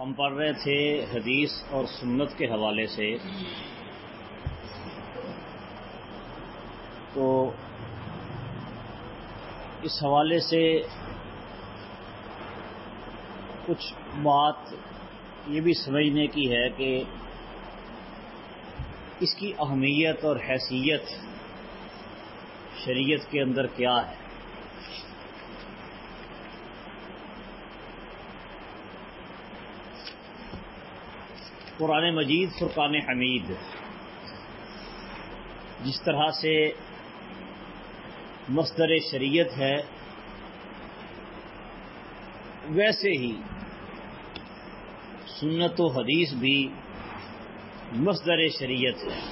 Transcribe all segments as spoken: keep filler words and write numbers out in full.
ہم پڑھ رہے تھے حدیث اور سنت کے حوالے سے، تو اس حوالے سے کچھ بات یہ بھی سمجھنے کی ہے کہ اس کی اہمیت اور حیثیت شریعت کے اندر کیا ہے۔ قرآن مجید فرقان حمید جس طرح سے مصدر شریعت ہے، ویسے ہی سنت و حدیث بھی مصدر شریعت ہے۔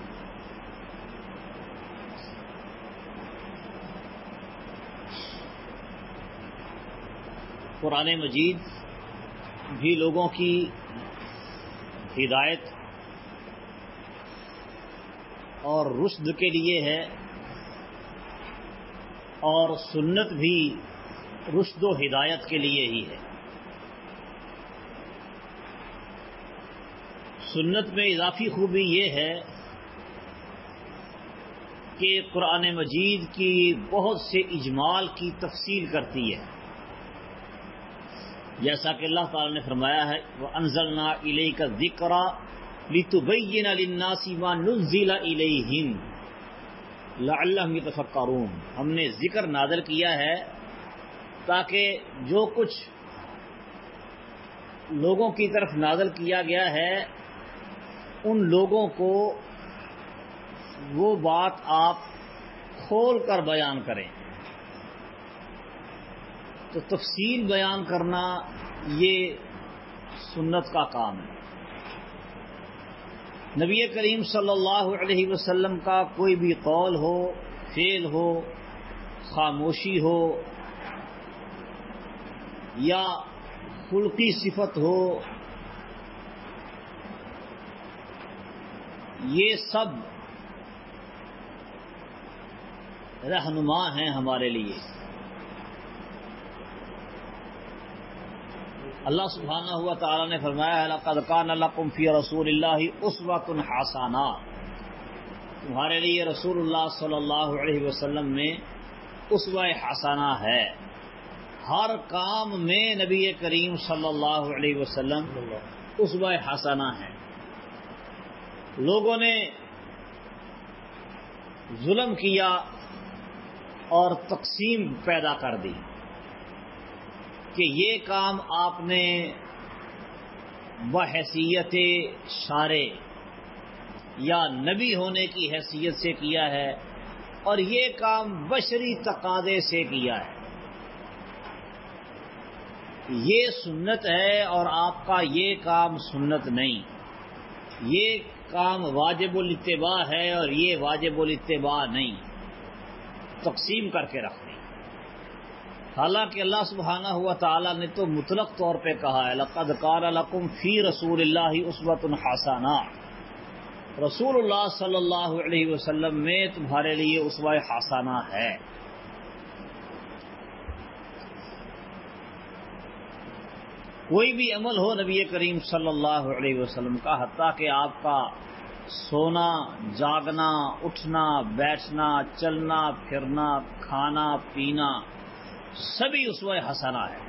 قرآن مجید بھی لوگوں کی ہدایت اور رشد کے لیے ہے، اور سنت بھی رشد و ہدایت کے لیے ہی ہے۔ سنت میں اضافی خوبی یہ ہے کہ قرآن مجید کی بہت سے اجمال کی تفصیل کرتی ہے، جیسا کہ اللہ تعالی نے فرمایا ہے وَأَنزَلْنَا إِلَيْكَ الذِّكْرَ لِتُبَيِّنَ لِلنَّاسِ مَا نُزِّلَ إِلَيْهِمْ لَعَلَّهُمْ يَتَفَكَّرُونَ۔ ہم نے ذکر نازل کیا ہے تاکہ جو کچھ لوگوں کی طرف نازل کیا گیا ہے ان لوگوں کو وہ بات آپ کھول کر بیان کریں۔ تو تفصیل بیان کرنا یہ سنت کا کام ہے۔ نبی کریم صلی اللہ علیہ وسلم کا کوئی بھی قول ہو، فعل ہو، خاموشی ہو یا خلقی صفت ہو، یہ سب رہنما ہیں ہمارے لیے۔ اللہ سبحانہ ہوا تعالی نے فرمایا لَقَدْ كَانَ لَكُمْ فِي رَسُولِ اللَّهِ أُسْوَةٌ حَسَنَةٌ، تمہارے لیے رسول اللہ صلی اللہ علیہ وسلم میں اسوہ حسنہ ہے۔ ہر کام میں نبی کریم صلی اللہ علیہ وسلم اسوہ حسنہ ہے۔ لوگوں نے ظلم کیا اور تقسیم پیدا کر دی کہ یہ کام آپ نے بحیثیت شارع یا نبی ہونے کی حیثیت سے کیا ہے، اور یہ کام بشری تقاضے سے کیا ہے، یہ سنت ہے اور آپ کا یہ کام سنت نہیں، یہ کام واجب الاتباع ہے اور یہ واجب الاتباع نہیں، تقسیم کر کے رکھ دی۔ حالانکہ اللہ سبحانہ ہوا تعالیٰ نے تو مطلق طور پہ کہا ہے لَقَدْ كَانَ لَكُمْ فِي رَسُولِ اللَّهِ أُسْوَةٌ حَسَنَةٌ، رسول اللہ صلی اللہ علیہ وسلم میں تمہارے لیے اسوہ حسنہ ہے۔ کوئی بھی عمل ہو نبی کریم صلی اللہ علیہ وسلم کا، حتیٰ کہ آپ کا سونا، جاگنا، اٹھنا، بیٹھنا، چلنا پھرنا، کھانا پینا، سبھی اسوہ حسنہ ہے۔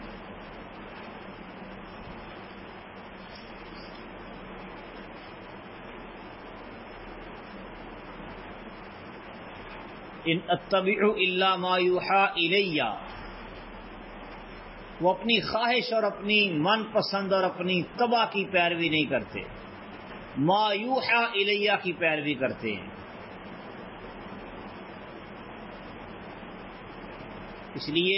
ان اتبع الا ما یوحی الی، وہ اپنی خواہش اور اپنی من پسند اور اپنی طبع کی پیروی نہیں کرتے، ما یوحی الی کی پیروی کرتے ہیں۔ اس لیے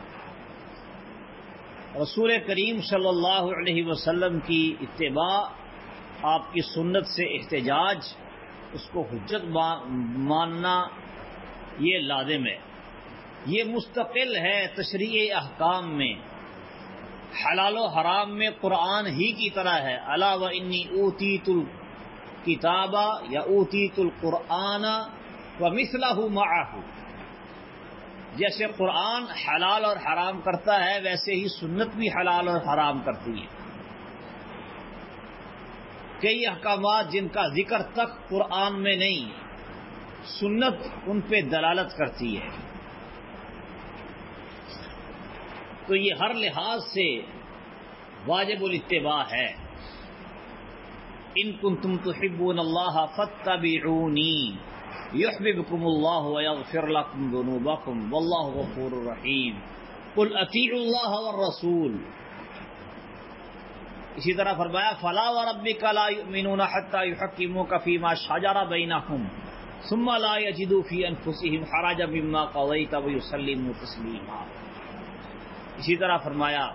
رسول کریم صلی اللہ علیہ وسلم کی اتباع، آپ کی سنت سے احتجاج، اس کو حجت ماننا یہ لازم ہے، یہ مستقل ہے تشریع احکام میں، حلال و حرام میں قرآن ہی کی طرح ہے۔ الا وانی اوتیت الکتاب یا اوتیت القرآن ومثلہ معہ، جیسے قرآن حلال اور حرام کرتا ہے ویسے ہی سنت بھی حلال اور حرام کرتی ہے۔ کئی احکامات جن کا ذکر تک قرآن میں نہیں، سنت ان پہ دلالت کرتی ہے، تو یہ ہر لحاظ سے واجب الاتباع ہے۔ ان کنتم تحبون اللہ فاتبعونی یحببکم اللہ ویغفر لکم ذنوبکم واللہ غفور رحیم قل اطیعوا اللہ والرسول۔ اسی طرح فرمایا فلا وربک لا یؤمنون حتی یحکموک فیما شجر بینہم ثم لا یجدوا فی انفسہم حرجا مما قضیت ویسلموا تسلیما۔ اسی طرح فرمایا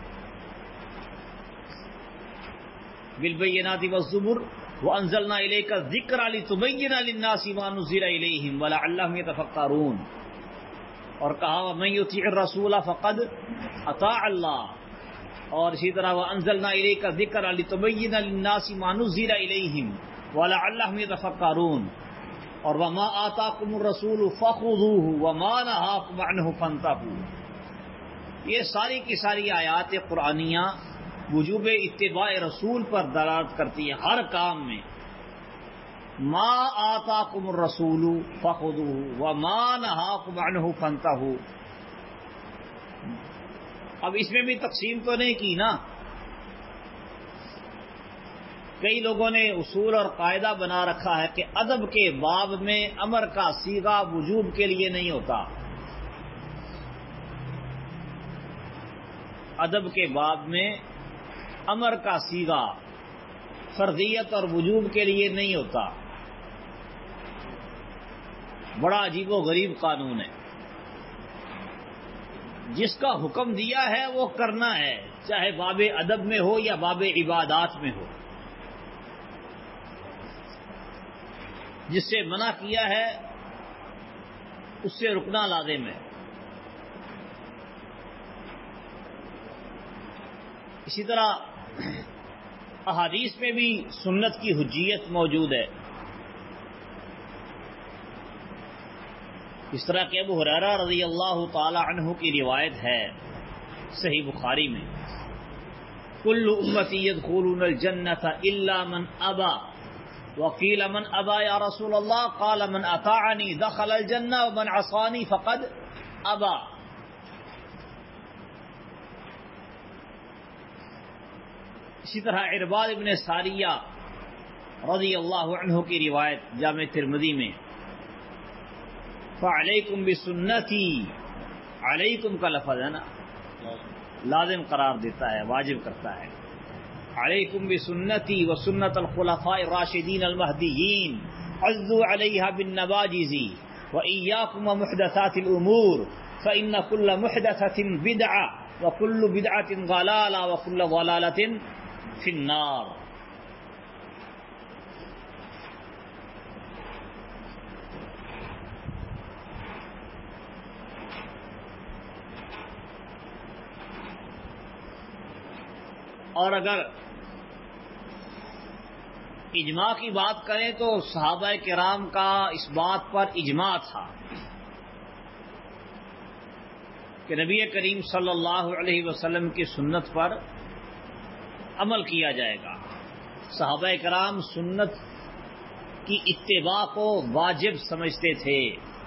بالبینات والزبر وانزلنا الیک الذکر لتبین للناس ما نزل الیہم ولعلہم یتفکرون، اور کہا ومن یطیع الرسول فقد اطاع اللہ، اور اسی طرح وانزلنا الیک الذکر لتبین للناس ما نزل الیہم ولعلہم یتفکرون، اور وما آتاکم الرسول فخذوہ وما نہاکم عنہ فانتہوا۔ یہ ساری کی ساری آیات قرآنیہ وجوب اتباع رسول پر دلالت کرتی ہیں ہر کام میں۔ ما آتاکم الرسول فخذوہ وما نہاکم عنہ فانتہوا۔ اب اس میں بھی تقسیم تو نہیں کی نا، کئی لوگوں نے اصول اور قاعدہ بنا رکھا ہے کہ ادب کے باب میں امر کا صیغہ وجوب کے لیے نہیں ہوتا، ادب کے باب میں امر کا صیغہ فرضیت اور وجوب کے لیے نہیں ہوتا۔ بڑا عجیب و غریب قانون ہے، جس کا حکم دیا ہے وہ کرنا ہے، چاہے باب ادب میں ہو یا باب عبادات میں ہو، جس سے منع کیا ہے اس سے رکنا لازم ہے۔ اسی طرح احادیث میں بھی سنت کی حجیت موجود ہے، اس طرح کہ ابو ہریرہ رضی اللہ تعالی عنہ کی روایت ہے صحیح بخاری میں، کل امتی يدخلون الجنۃ الا من ابى وقیل من ابى یا رسول اللہ قال من اطاعنی دخل الجنہ ومن عصانی فقد ابى۔ اسی طرح عرباد ابن ساریہ رضی اللہ عنہ کی روایت جامع ترمذی میں، فعلیکم بسنتی، علیکم کا لفظ ہے نا، لازم قرار دیتا ہے، واجب کرتا ہے، علیکم بسنتی وسنت الخلفاء الراشدین المہدیین عضوا علیہا بالنواجذ وإیاکم ومحدثات الامور فإن كل محدثة بدعة وكل بدعة ضلالة وكل ضلالة فی النار۔ اور اگر اجماع کی بات کریں تو صحابہ کرام کا اس بات پر اجماع تھا کہ نبی کریم صلی اللہ علیہ وسلم کی سنت پر عمل کیا جائے گا۔ صحابہ کرام سنت کی اتباع کو واجب سمجھتے تھے۔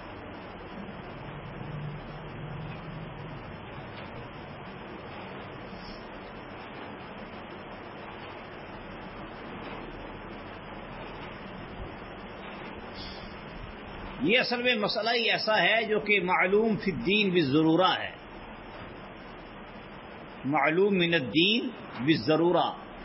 یہ اصل میں مسئلہ ہی ایسا ہے جو کہ معلوم فی الدین بالضرورہ ہے، معلوم من الدین بالضرورہ۔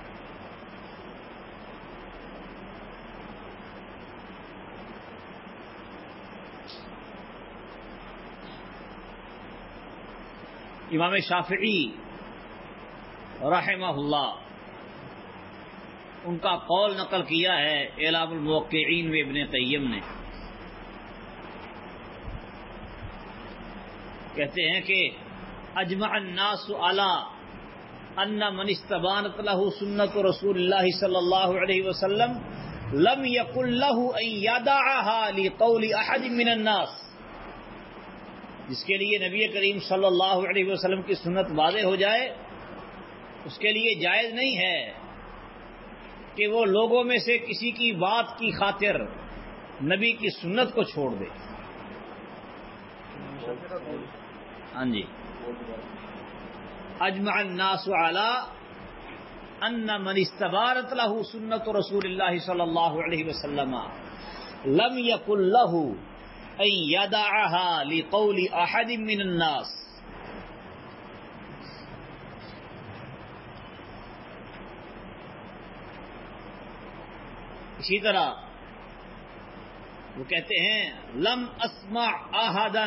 امام شافعی رحمہ اللہ ان کا قول نقل کیا ہے اعلام الموقعین میں ابن قیم نے، کہتے ہیں کہ اجمع الناس علی ان من استبانت له سنت رسول اللہ صلی اللہ علیہ وسلم لم یقل له ان یدعها لقول احد من الناس، جس کے لیے نبی کریم صلی اللہ علیہ وسلم کی سنت واضح ہو جائے، اس کے لیے جائز نہیں ہے کہ وہ لوگوں میں سے کسی کی بات کی خاطر نبی کی سنت کو چھوڑ دے. ہاں جی. اجمع الناس علی ان من استبارت له سنت رسول اللہ صلی اللہ علیہ وسلم لم یکن له ان یدعها لقول احد من الناس. اسی طرح وہ کہتے ہیں لم اسمع احدا،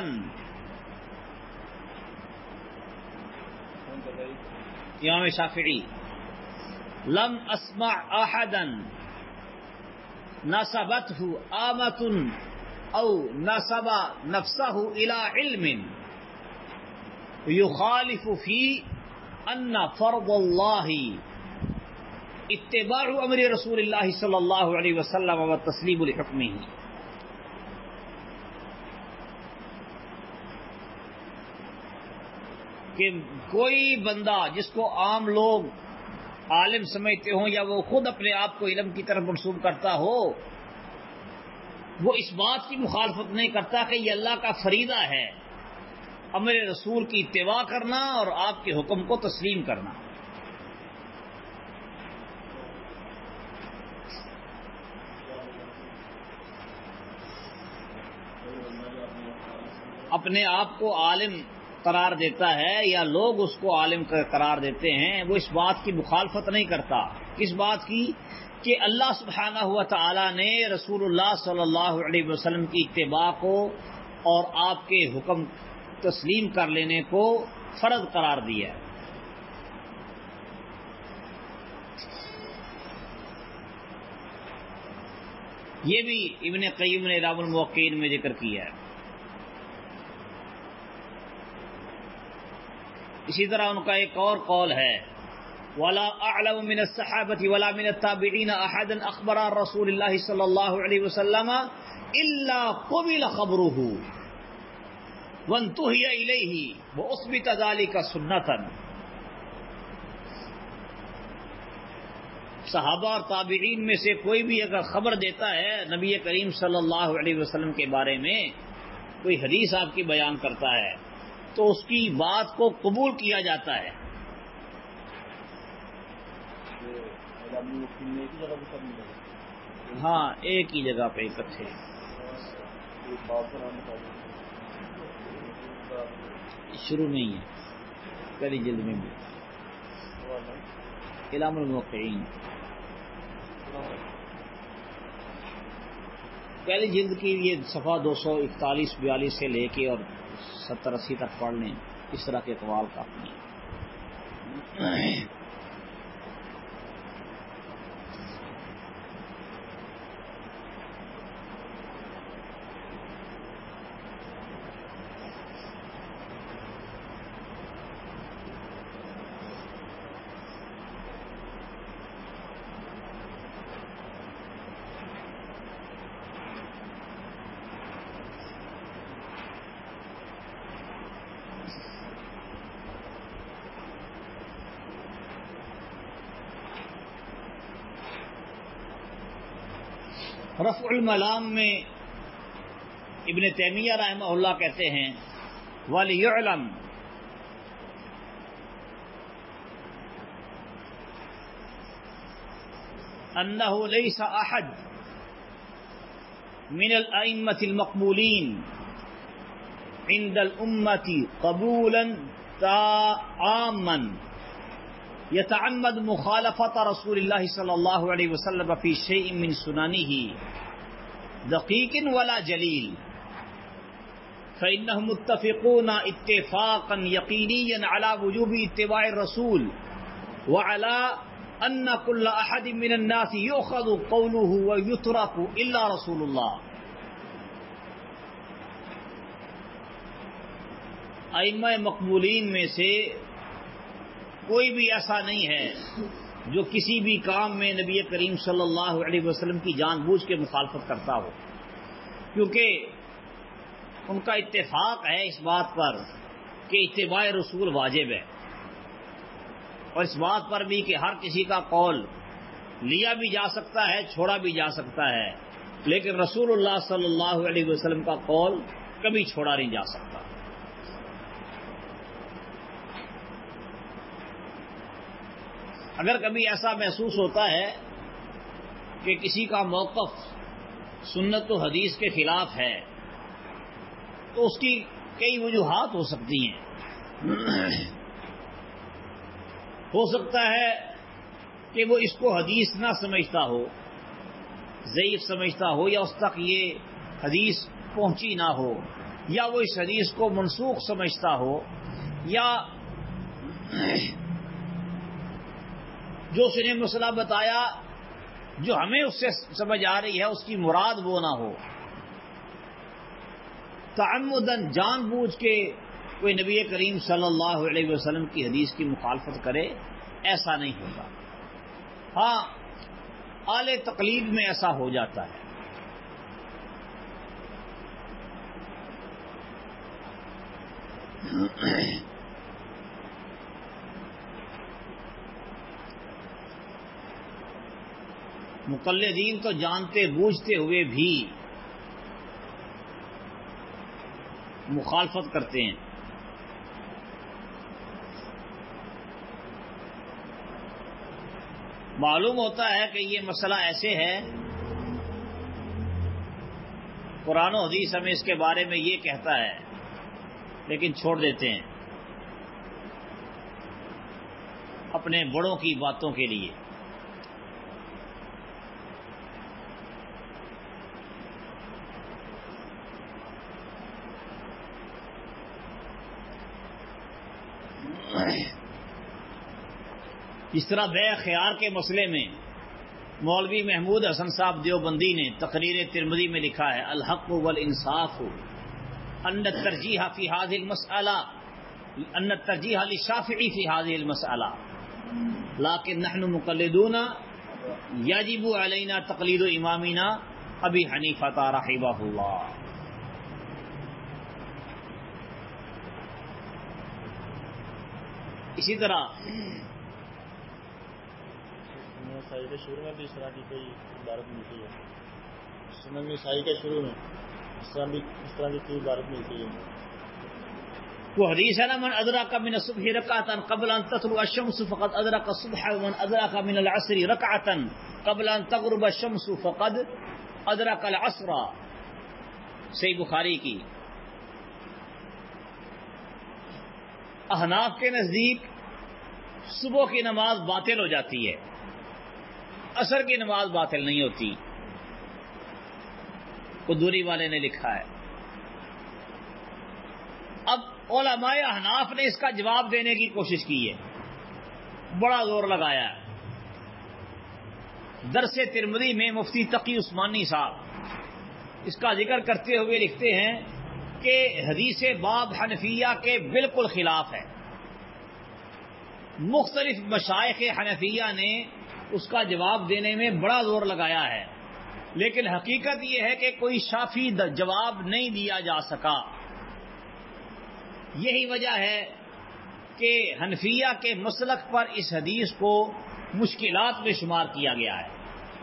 امام شافعی، لم اسمع احدا نسبته آمة او نسب نفسه الى علم يخالف في ان فرض الله اتباع امر رسول اللہ صلی اللہ علیہ وسلم والتسلیم لحکمہ. کہ کوئی بندہ جس کو عام لوگ عالم سمجھتے ہوں یا وہ خود اپنے آپ کو علم کی طرف منسوب کرتا ہو، وہ اس بات کی مخالفت نہیں کرتا کہ یہ اللہ کا فریضہ ہے امر رسول کی اتباع کرنا اور آپ کے حکم کو تسلیم کرنا. اپنے آپ کو عالم قرار دیتا ہے یا لوگ اس کو عالم قرار دیتے ہیں، وہ اس بات کی مخالفت نہیں کرتا. کس بات کی؟ کہ اللہ سبحانہ و تعالی نے رسول اللہ صلی اللہ علیہ وسلم کی اتباع کو اور آپ کے حکم تسلیم کر لینے کو فرض قرار دیا ہے. یہ بھی ابن قیم نے اعلام الموقعین میں ذکر کیا ہے. اسی طرح ان کا ایک اور قول ہے ولا اعلم من الصحابة ولا من التابعين احدا اخبر عن رسول الله صلى الله عليه وسلم الا قبل خبره وانتهي اليه واثبت ذلك سنة. صحابہ اور تابعین میں سے کوئی بھی اگر خبر دیتا ہے نبی کریم صلی اللہ علیہ وسلم کے بارے میں، کوئی حدیث آپ کی بیان کرتا ہے تو اس کی بات کو قبول کیا جاتا ہے. ہاں ایک ہی جگہ پہ اکٹھے. شروع میں ہی ہے پہلی جلد میں بھی اعلام الموقعین پہلی جلد کی یہ صفحہ دو سو اکتالیس بیالیس سے لے کے اور ستر اسی تک پڑھ لیں. اس طرح کے اقوال کافی ہیں. رفع الملام میں ابن تیمیہ رحمہ اللہ کہتے ہیں وَلْيُعْلَمْ أَنَّهُ لَيْسَ أَحَدٌ مِنَ الْأَئِمَّةِ الْمَقْبُولِينَ عِنْدَ الْأُمَّةِ قَبُولًا تَامًّا يتعمد مخالفت رسول اللہ صلی اللہ علیہ وسلم فی شیء من سننہ دقیق ولا جلیل فإنهم متفقون اتفاقا یقینیا على وجوب اتباع الرسول وعلى ان كل احد من الناس يؤخذ قوله ويترك الا رسول اللہ. ائمہ مقبولین میں سے کوئی بھی ایسا نہیں ہے جو کسی بھی کام میں نبی کریم صلی اللہ علیہ وسلم کی جان بوجھ کے مخالفت کرتا ہو، کیونکہ ان کا اتفاق ہے اس بات پر کہ اتباع رسول واجب ہے، اور اس بات پر بھی کہ ہر کسی کا قول لیا بھی جا سکتا ہے، چھوڑا بھی جا سکتا ہے، لیکن رسول اللہ صلی اللہ علیہ وسلم کا قول کبھی چھوڑا نہیں جا سکتا۔ اگر کبھی ایسا محسوس ہوتا ہے کہ کسی کا موقف سنت و حدیث کے خلاف ہے تو اس کی کئی وجوہات ہو سکتی ہیں۔ ہو سکتا ہے کہ وہ اس کو حدیث نہ سمجھتا ہو، ضعیف سمجھتا ہو، یا اس تک یہ حدیث پہنچی نہ ہو، یا وہ اس حدیث کو منسوخ سمجھتا ہو، یا جو اس نے مسئلہ بتایا جو ہمیں اس سے سمجھ آ رہی ہے اس کی مراد وہ نہ ہو۔ تعمدن جان بوجھ کے کوئی نبی کریم صلی اللہ علیہ وسلم کی حدیث کی مخالفت کرے، ایسا نہیں ہوگا۔ ہاں اعلی تقلید میں ایسا ہو جاتا ہے۔ مقلدین تو جانتے بوجھتے ہوئے بھی مخالفت کرتے ہیں۔ معلوم ہوتا ہے کہ یہ مسئلہ ایسے ہے، قرآن و حدیث ہمیں اس کے بارے میں یہ کہتا ہے، لیکن چھوڑ دیتے ہیں اپنے بڑوں کی باتوں کے لیے۔ اس طرح بے خیار کے مسئلے میں مولوی محمود حسن صاحب دیوبندی نے تقریر ترمذی میں لکھا ہے، الحق والانصاف ان الترجیح فی هذه المسألہ ان الترجیح للشافعی فی هذه المسألہ لیکن نحن مقلدون یجب علینا تقلید امامنا ابی حنیفہ رحمہ اللہ۔ اسی طرح سنن کے شروع میں بھی اس طرح کی کوئی عبارت ملتی ہے، سنن نسائی کے شروع میں اس طرح بھی اس طرح کی کوئی عبارت ملتی ہے۔ وہ حدیث ہے نا، من ادرک من الصبح رکعتا قبل ان تطلع الشمس فقد ادرک الصبح، ومن ادرک من العصر رکعتا قبل ان تغرب الشمس فقد ادرک العصر، صحیح بخاری کی۔ احناف کے نزدیک صبح کی نماز باطل ہو جاتی ہے، عصر کی نماز باطل نہیں ہوتی، قدوری والے نے لکھا ہے۔ اب علماء احناف نے اس کا جواب دینے کی کوشش کی ہے، بڑا زور لگایا ہے۔ درس ترمذی میں مفتی تقی عثمانی صاحب اس کا ذکر کرتے ہوئے لکھتے ہیں کہ حدیث باب حنفیہ کے بالکل خلاف ہے۔ مختلف مشائخ حنفیہ نے اس کا جواب دینے میں بڑا زور لگایا ہے، لیکن حقیقت یہ ہے کہ کوئی شافی جواب نہیں دیا جا سکا۔ یہی وجہ ہے کہ حنفیہ کے مسلک پر اس حدیث کو مشکلات میں شمار کیا گیا ہے۔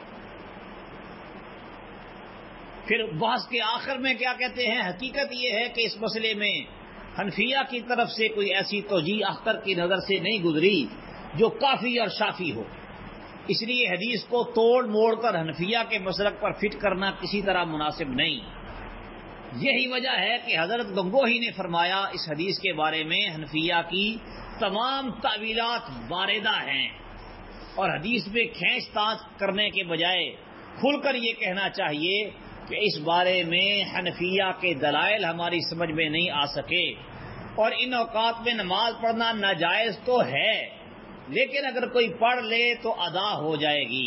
پھر بحث کے آخر میں کیا کہتے ہیں، حقیقت یہ ہے کہ اس مسئلے میں حنفیہ کی طرف سے کوئی ایسی توجیہ اختر کی نظر سے نہیں گزری جو کافی اور شافی ہو، اس لیے حدیث کو توڑ موڑ کر حنفیہ کے مسلک پر فٹ کرنا کسی طرح مناسب نہیں۔ یہی وجہ ہے کہ حضرت گنگوہی نے فرمایا اس حدیث کے بارے میں حنفیہ کی تمام تعویلات واردہ ہیں، اور حدیث میں کھینچ تانچ کرنے کے بجائے کھل کر یہ کہنا چاہیے کہ اس بارے میں حنفیہ کے دلائل ہماری سمجھ میں نہیں آ سکے، اور ان اوقات میں نماز پڑھنا ناجائز تو ہے، لیکن اگر کوئی پڑھ لے تو ادا ہو جائے گی۔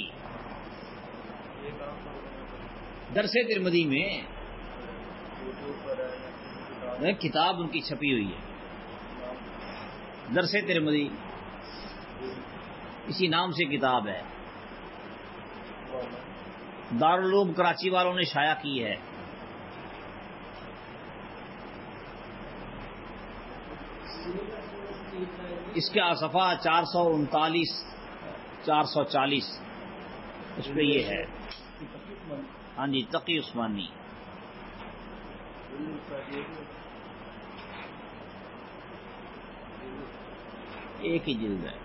درس ترمذی میں کتاب ان کی چھپی ہوئی ہے، درس ترمذی اسی نام سے کتاب ہے، دارالعلوم کراچی والوں نے شائع کی ہے۔ اس کا صفحہ چار سو انتالیس چار سو چالیس اس پہ یہ ہے. ہاں جی تقی عثمانی ایک ہی جلد ہے.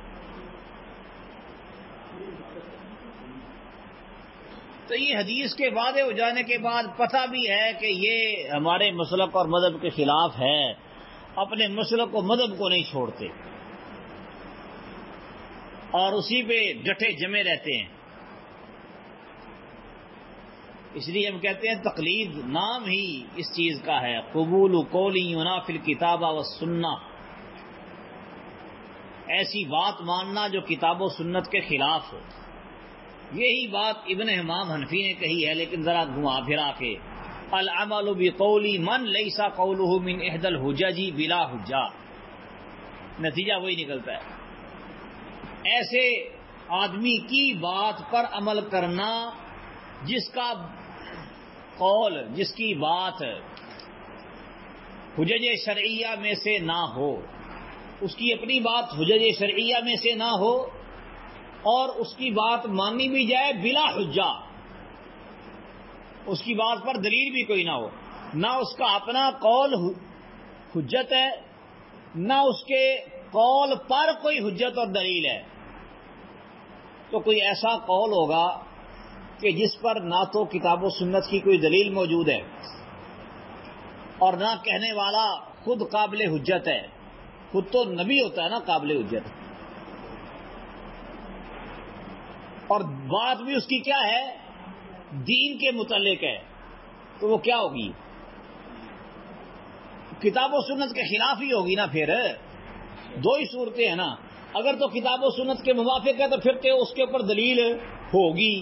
تو یہ حدیث کے وعدے ہو جانے کے بعد پتہ بھی ہے کہ یہ ہمارے مسلک اور مذہب کے خلاف ہے، اپنے مسلک و مذہب کو نہیں چھوڑتے اور اسی پہ ڈٹے جمے رہتے ہیں. اس لیے ہم کہتے ہیں تقلید نام ہی اس چیز کا ہے، قبول قولی ینافی الکتاب والسنہ، ایسی بات ماننا جو کتاب و سنت کے خلاف ہو. یہی بات ابن امام حنفی نے کہی ہے، لیکن ذرا گھما پھرا کے، العمل بقول من لیس قوله من احد الحجج بلا حجہ، نتیجہ وہی نکلتا ہے. ایسے آدمی کی بات پر عمل کرنا جس کا قول، جس کی بات حجج شرعیہ میں سے نہ ہو، اس کی اپنی بات حجج شرعیہ میں سے نہ ہو اور اس کی بات مانی بھی جائے بلا حجہ، اس کی بات پر دلیل بھی کوئی نہ ہو، نہ اس کا اپنا قول حجت ہے نہ اس کے قول پر کوئی حجت اور دلیل ہے، تو کوئی ایسا قول ہوگا کہ جس پر نہ تو کتاب و سنت کی کوئی دلیل موجود ہے اور نہ کہنے والا خود قابل حجت ہے. خود تو نبی ہوتا ہے نا قابل حجت، اور بات بھی اس کی کیا ہے، دین کے متعلق ہے، تو وہ کیا ہوگی، کتاب و سنت کے خلاف ہی ہوگی نا. پھر دو ہی صورتیں ہیں نا، اگر تو کتاب و سنت کے موافق ہے تو پھر تو اس کے اوپر دلیل ہوگی،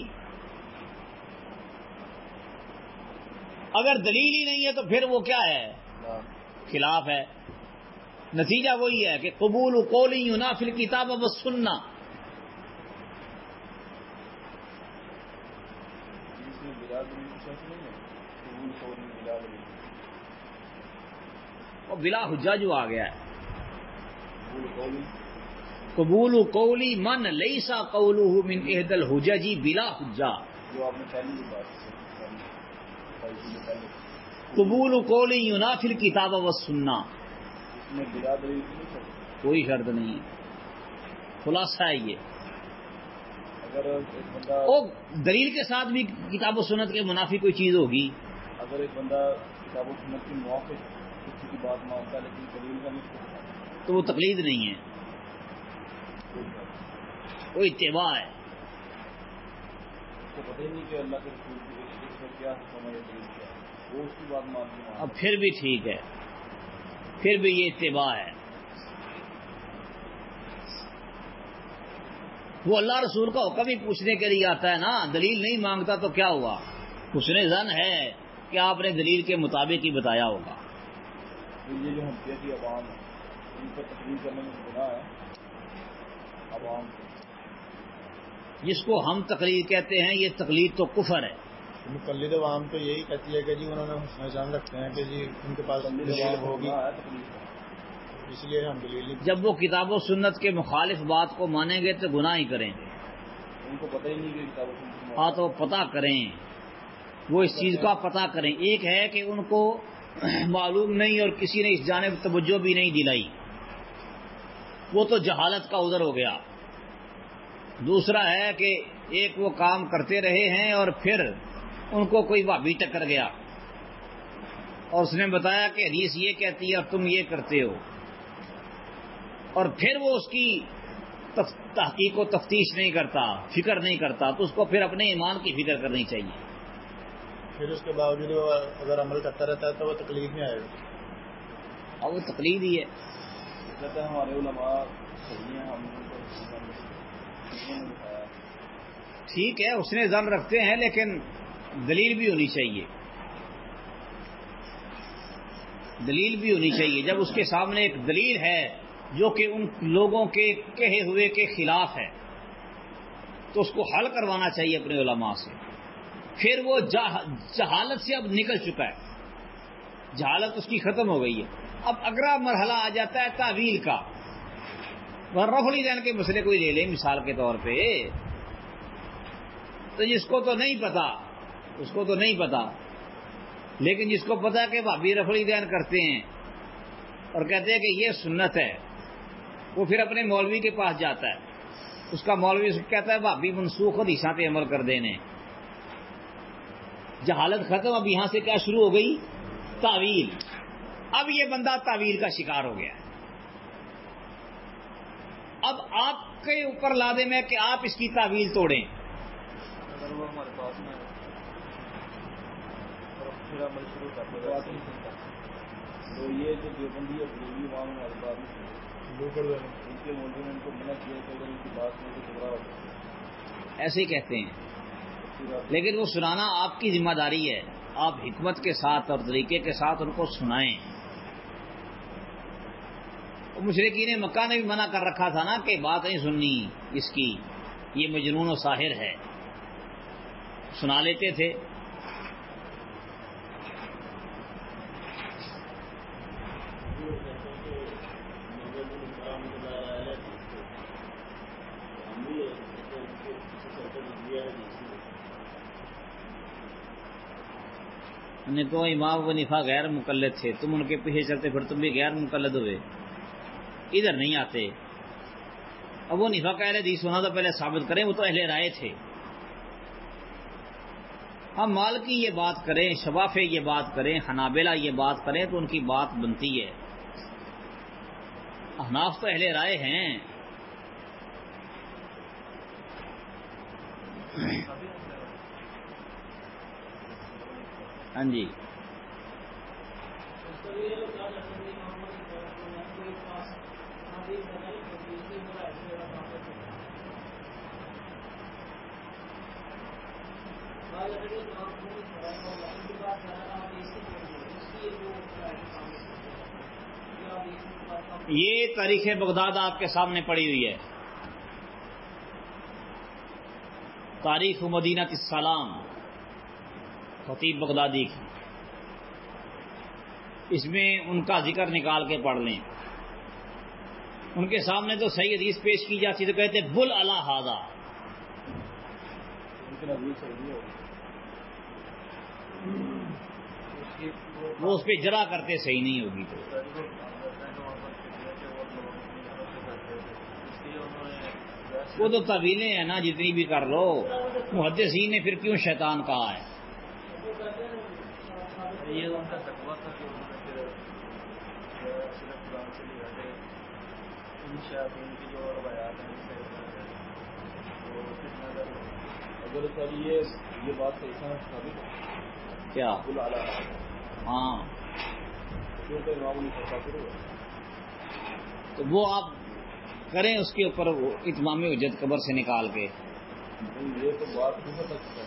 اگر دلیل ہی نہیں ہے تو پھر وہ کیا ہے، خلاف ہے. نتیجہ وہی ہے کہ قبول قولی ینافی الکتاب والسنہ. اور بلا حجہ جو آ گیا ہے، قبول قولی من لیس قولہ من احد الحجج بلا حجہ، جو آپ نے پہلی بات قبول قولی ینافی الکتاب والسنہ، اس میں بلا دلیل کوئی شرط نہیں، خلاصہ ہے یہ. اگر ایک بندہ او دلیل کے ساتھ بھی کتاب و سنت کے منافی کوئی چیز ہوگی، اگر ایک بندہ کتاب و سنت کے موافق کسی کی بات مانتا ہے لیکن دلیل کا نہیں کرتا تو وہ تقلید نہیں ہے، وہ اتباع ہے. اس کو پتہ ہی نہیں کہ اللہ کے رسول کی اس میں کیا حکم ہے، دلیل کیا ہے، وہ اس کی بات مان کے اب پھر بھی ٹھیک ہے، پھر بھی یہ اتباع ہے. وہ اللہ رسول کا حکم ہی پوچھنے کے لیے آتا ہے نا، دلیل نہیں مانگتا تو کیا ہوا، حسن ظن ہے کہ آپ نے دلیل کے مطابق ہی بتایا ہوگا. یہ جو حنفیتی عوام ہے ان پر تقلید کرنے میں گناہ ہے. عوام جس کو ہم تقلید کہتے ہیں، یہ تقلید تو کفر ہے. مقلد عوام تو یہی کہتی ہے کہ جی انہوں نے حسن ظن رکھتے ہیں کہ جی ان کے پاس دلیل ہوگی، اس لیے ہم دلیل. جب وہ کتاب و سنت کے مخالف بات کو مانیں گے تو گناہ ہی کریں گے. ان کو پتہ ہی نہیں کہ کتاب و سنت ہاں تو پتہ کریں، وہ اس چیز کا پتہ کریں. ایک ہے کہ ان کو معلوم نہیں اور کسی نے اس جانب توجہ بھی نہیں دلائی، وہ تو جہالت کا عذر ہو گیا. دوسرا ہے کہ ایک وہ کام کرتے رہے ہیں اور پھر ان کو کوئی بھابی ٹکر گیا اور اس نے بتایا کہ حدیث یہ کہتی ہے اور تم یہ کرتے ہو، اور پھر وہ اس کی تحقیق و تفتیش نہیں کرتا، فکر نہیں کرتا، تو اس کو پھر اپنے ایمان کی فکر کرنی چاہیے. پھر اس کے باوجود اگر عمل کرتا رہتا ہے تو وہ تکلیف میں آئے گا، اور وہ تقلید ہی ہے. کہتے ہیں ہمارے علماء صحیح ہیں، ہم ان کو ٹھیک ہے اس نے ظن رکھتے ہیں، لیکن دلیل بھی ہونی چاہیے، دلیل بھی ہونی چاہیے. جب اس کے سامنے ایک دلیل ہے جو کہ ان لوگوں کے کہے ہوئے کے خلاف ہے تو اس کو حل کروانا چاہیے اپنے علماء سے. پھر وہ جہالت سے اب نکل چکا ہے، جہالت اس کی ختم ہو گئی ہے. اب اگلا مرحلہ آ جاتا ہے تعویل کا. رفع الدین کے مسئلے کو ہی لے لیں مثال کے طور پہ، تو جس کو تو نہیں پتا اس کو تو نہیں پتا، لیکن جس کو پتا کہ بھابی رفڑی دین کرتے ہیں اور کہتے ہیں کہ یہ سنت ہے، وہ پھر اپنے مولوی کے پاس جاتا ہے، اس کا مولوی اس کو کہتا ہے بھابی منسوخ حدیثاں پہ عمل کر دینے، جہالت ختم، اب یہاں سے کیا شروع ہو گئی؟ تعویل۔ اب یہ بندہ تعویل کا شکار ہو گیا ہے۔ اب آپ کے اوپر لازم ہے کہ آپ اس کی تعویل توڑیں۔ اگر وہ ہمارے پاس میں پھر عمل شروع کر دے گا تو یہ جو دیوبندی ہے بریلوی وہاں ہمارے پاس میں ان کے مولوی نے ان کو منع کیا کہ اگر ان کی بات میں تو گمراہ ہو جائے، ایسے ہی کہتے ہیں، لیکن وہ سنانا آپ کی ذمہ داری ہے، آپ حکمت کے ساتھ اور طریقے کے ساتھ ان کو سنائیں۔ مشرکین مکہ نے بھی منع کر رکھا تھا نا کہ بات نہیں سننی اس کی، یہ مجنون و ساحر ہے، سنا لیتے تھے۔ نے تو امام ابو حنیفہ غیر مقلد تھے، تم ان کے پیچھے چلتے پھر تم بھی غیر مقلد ہوئے، ادھر نہیں آتے۔ ابو حنیفہ کا اہل حدیث ہونا تو پہلے ثابت کریں، وہ تو اہل رائے تھے۔ ہم مالکی یہ بات کریں، شوافی یہ بات کریں، حنابلہ یہ بات کریں تو ان کی بات بنتی ہے۔ احناف تو اہل رائے ہیں۔ ہاں جی، یہ تاریخ بغداد آپ کے سامنے پڑی ہوئی ہے، تاریخ مدینہ السلام خطیب بغدادی کی، اس میں ان کا ذکر نکال کے پڑھ لیں۔ ان کے سامنے تو صحیح حدیث پیش کی جاتی تو کہتے بل علی ھذا، وہ اس پہ جرا کرتے صحیح نہیں ہوگی تو وہ تو طویلیں ہیں نا، جتنی بھی کر لو۔ محدثین نے پھر کیوں شیطان کہا ہے؟ یہ ان کا تقویٰ تھا کہ انہوں نے پھر صرف قرآن سے لیا کہ ان شیاطین کی جو روایات ہیں ان سے تو کتنا اگر سر یہ یہ بات صحیح ثابت ہے کیا؟ ہاں، کیونکہ امام حنیفہ کافر ہوا تو وہ آپ کریں اس کے اوپر اتمام حجت قبر سے نکال کے۔ یہ تو بات نہیں پتہ چلتا،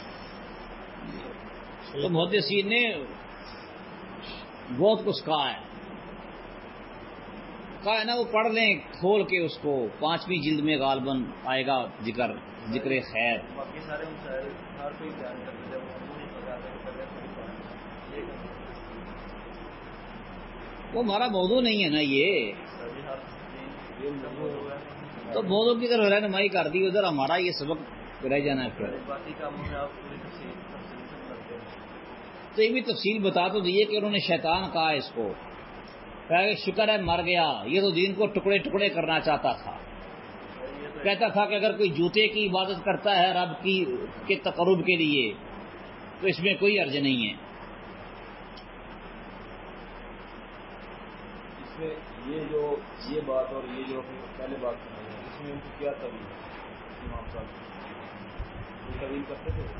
تو محدثین نے بہت کچھ کہا ہے، کہا ہے نا، وہ پڑھ لیں کھول کے اس کو، پانچویں جلد میں غالباً آئے گا ذکر ذکر خیر۔ باقی سارے مسائل ہر کوئی بیان کرتے ہیں، وہ نہیں پتا وہ ہمارا موضوع نہیں ہے نا یہ، تو موضوع کی طرف رہنمائی کر دی، ادھر ہمارا یہ سبق رہ جانا ہے پھر۔ باقی کاموں میں آپ پوری تفصیل تفصیل سمجھتے ہیں تو یہ بھی تفصیل بتا تو دیے کہ انہوں نے شیطان کہا اس کو، کہا کہ شکر ہے مر گیا، یہ تو دین کو ٹکڑے ٹکڑے کرنا چاہتا تھا، کہتا تھا کہ اگر کوئی جوتے کی عبادت کرتا ہے رب کی کے تقرب کے لیے تو اس میں کوئی حرج نہیں ہے۔ اس میں یہ جو یہ بات اور یہ جو پہلے بات سنائی ہے اس میں ان کو کیا تعویل ہے؟ امام صاحب یہ تعویل کرتے تھے؟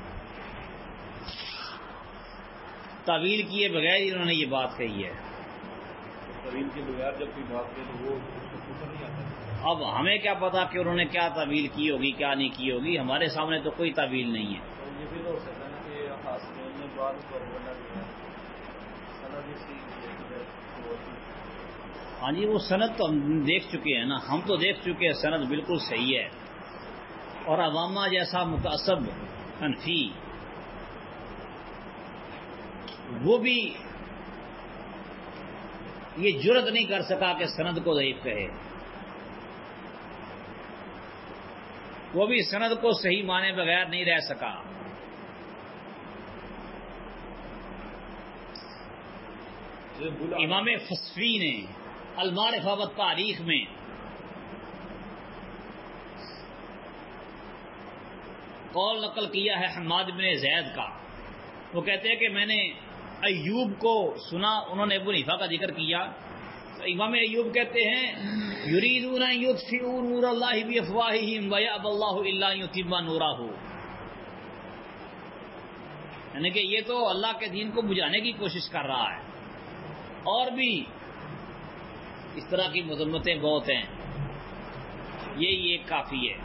تعویل کیے بغیر انہوں نے یہ بات کہی ہے۔ تعویل کے بغیر جب کوئی بات کرے تو وہ کفر نہیں آتا۔ اب ہمیں کیا پتا کہ انہوں نے کیا تعویل کی ہوگی کیا نہیں کی ہوگی، ہمارے سامنے تو کوئی تعویل نہیں ہے۔ تو یہ بھی تو ہو سکتا ہے نا کہ حاصلین نے بعد کو بنا دیا سند اس کی ہاں جی، وہ سند تو ہم دیکھ چکے ہیں نا، ہم تو دیکھ چکے ہیں سند بالکل صحیح ہے، اور عوامہ جیسا متعصب حنفی وہ بھی یہ جرت نہیں کر سکا کہ سند کو ضعیف کہے۔ وہ بھی سند کو صحیح مانے بغیر نہیں رہ سکا. امام فصفی نے المعرفہ والتاریخ میں قول نقل کیا ہے حماد بن زید کا. وہ کہتے ہیں کہ میں نے ایوب کو سنا، انہوں نے ابو حنیفہ کا ذکر کیا. تو امام ایوب کہتے ہیں یریدون ان یطفئوا نور اللہ بافواہہم ویأبی اللہ الا ان یتم نورہ، یعنی کہ یہ تو اللہ کے دین کو بجھانے کی کوشش کر رہا ہے. اور بھی اس طرح کی مذمتیں بہت ہیں، یہی ایک کافی ہے.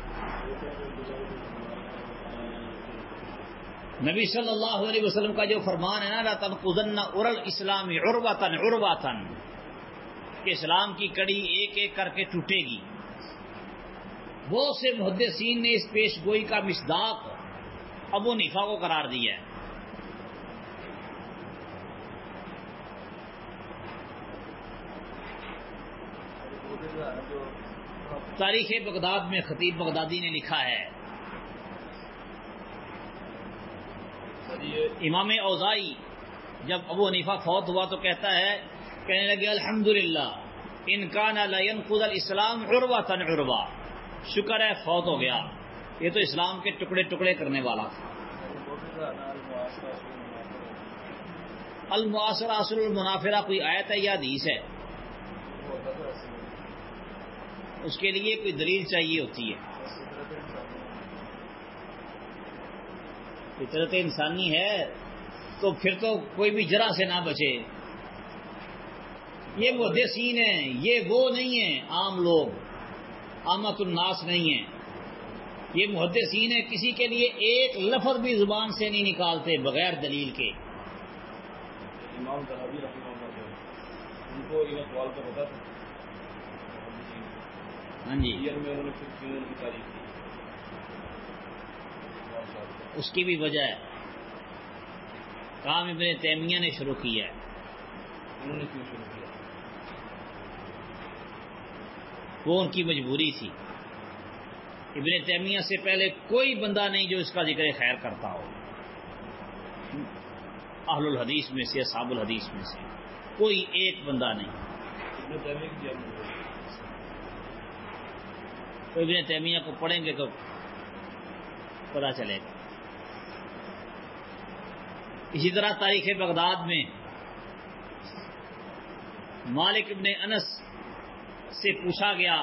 نبی صلی اللہ علیہ وسلم کا جو فرمان ہے نا لا تنقضن عرى الاسلام عروۃ عروۃ، کہ اسلام کی کڑی ایک ایک کر کے ٹوٹے گی. بہت سے محدثین نے اس پیش گوئی کا مصداق ابو حنیفہ کو قرار دیا ہے. تاریخ بغداد میں خطیب بغدادی نے لکھا ہے، امام اوزاعی جب ابو حنیفہ فوت ہوا تو کہتا ہے، کہنے لگے الحمدللہ ان کان لا ينقض الاسلام عروۃ عروۃ، شکر ہے فوت ہو گیا، یہ تو اسلام کے ٹکڑے ٹکڑے کرنے والا تھا. المعاصرہ اصل المنافرہ کوئی آیت ہے یا حدیث ہے؟ اس کے لیے کوئی دلیل چاہیے ہوتی ہے. فطرت انسانی ہے تو پھر تو کوئی بھی جرا سے نہ بچے. یہ محدثین ہیں، یہ وہ نہیں ہیں عام لوگ، عامت الناس نہیں ہیں. یہ محدثین ہیں، کسی کے لیے ایک لفظ بھی زبان سے نہیں نکالتے بغیر دلیل کے. امام ذہبی رحمہ اللہ ان کو یہ سوال کا پتا تھا. ہاں جی، میں انہوں نے ان کی تعریف کی. اس کی بھی وجہ ہے، کام ابن تیمیہ نے شروع کیا ہے. انہوں نے کیوں شروع کیا؟ وہ ان کی مجبوری تھی. ابن تیمیہ سے پہلے کوئی بندہ نہیں جو اس کا ذکر خیر کرتا ہو، اہل الحدیث میں سے، اصحاب الحدیث میں سے کوئی ایک بندہ نہیں. ابن تیمیہ کی جب تو ابن تیمیہ کو پڑھیں گے تو پتہ چلے گا. اسی طرح تاریخ بغداد میں مالک ابن انس سے پوچھا گیا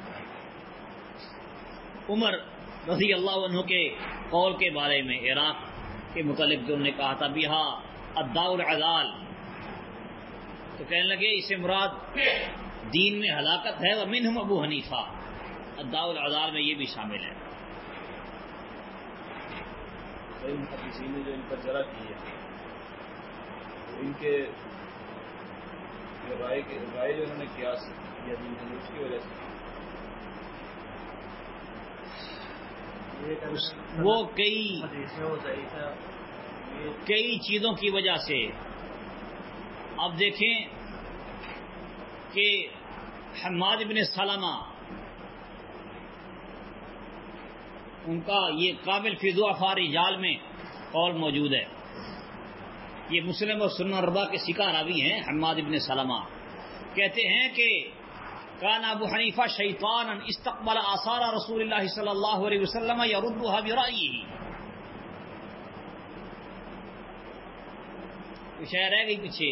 عمر رضی اللہ عنہ کے قول کے بارے میں، عراق کے متعلق جو انہوں نے کہا تھا بیہا الداء العضال، تو کہنے لگے اس سے مراد دین میں ہلاکت ہے. ومنہم ابو حنیفہ، الداء العضال میں یہ بھی شامل ہے. محدثین نے جو ان پر جرح کی ہے ان کے جو رائے کے رائے جو انہوں نے قیاس کیا دین میں اس کی وجہ سے وہ کئی کئی چیزوں کی وجہ سے. اب دیکھیں کہ حماد بن سلمہ ان کا یہ کامل فی ضعفاء رجال میں قول موجود ہے. یہ مسلم اور سنن اربعہ کے سکہ راوی ہیں. حماد بن سلمہ کہتے ہیں کہ کان ابو حنیفہ شیطانا استقبل آثار رسول اللہ صلی اللہ علیہ وسلم یردها برأیہ. کچھ رہ گئی پیچھے.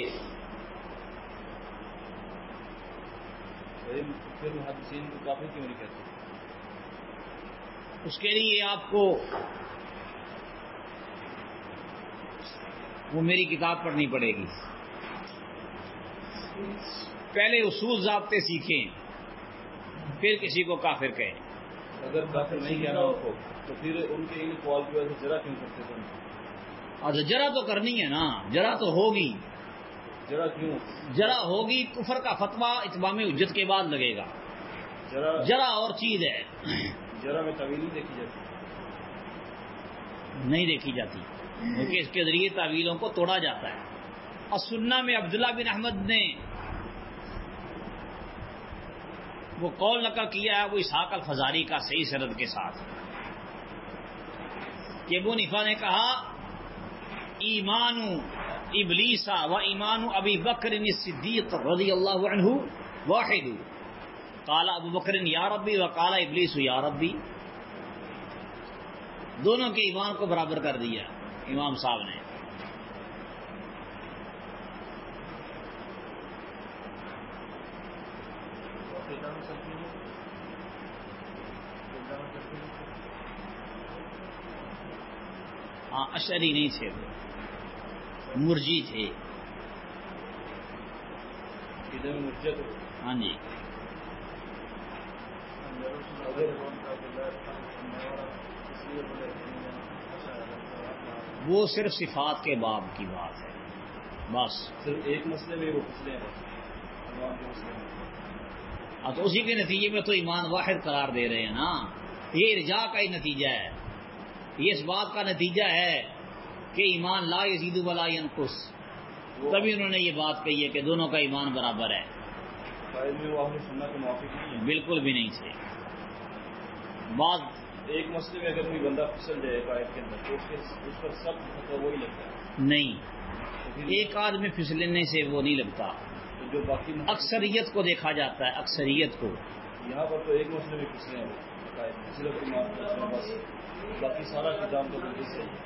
پھر محدثین کو کافی کیوں نہیں کہتے؟ اس کے لیے آپ کو وہ میری کتاب پڑھنی پڑے گی. پہلے اصول ضابطے سیکھیں پھر کسی کو کافر کہیں. اگر کافر نہیں کہنا ان کو تو پھر ان کے ان قول کی وجہ سے جرا کیوں کرتے تھے؟ اچھا جرا تو کرنی ہے نا، جرا تو ہوگی. جرا کیوں؟ جرا ہوگی، کفر کا فتویٰ اتمام حجت کے بعد لگے گا. جرا جرا اور چیز ہے. جرا میں تعویل نہیں دیکھی جاتی، نہیں دیکھی جاتی کیونکہ اس کے ذریعے تعویلوں کو توڑا جاتا ہے. اور سنہ میں عبداللہ بن احمد نے وہ قول نقل کیا ہے وہ اسحاق الفزاری کا صحیح سند کے ساتھ. کہ ابو حنیفہ نے کہا ایمان ابلیس و ایمان ابی بکر صدیق رضی اللہ عنہ واحد، قال ابو بکر یا ربی و قال ابلیس یا ربی، دونوں کے ایمان کو برابر کر دیا امام صاحب نے. ہاں اشعری نہیں تھے، وہ مرجی تھے. ہاں جی. وہ صرف صفات کے باب کی بات ہے، بس صرف ایک مسئلے میں وہ پھسلے ہیں. اب تو اسی کے نتیجے میں تو ایمان واحد قرار دے رہے ہیں نا. یہ ارجاء کا ہی نتیجہ ہے، یہ اس بات کا نتیجہ ہے کہ ایمان لا یزید ولا ینقص. تبھی انہوں نے یہ بات کہی ہے کہ دونوں کا ایمان برابر ہے. بالکل بھی نہیں تھے. بات ایک مسئلے میں اگر کوئی بندہ پھسل جائے قائد کے اندر تو اس کے اس پر سب مطلب وہی لگتا ہے نہیں، ایک آدمی پھسلنے سے وہ نہیں لگتا. جو باقی اکثریت کو دیکھا جاتا ہے، اکثریت کو. یہاں پر تو ایک مسئلے میں پھسلے ہیں قائد میں، صرف ایمان بس، باقی سارا نظام تو بالکل صحیح ہے.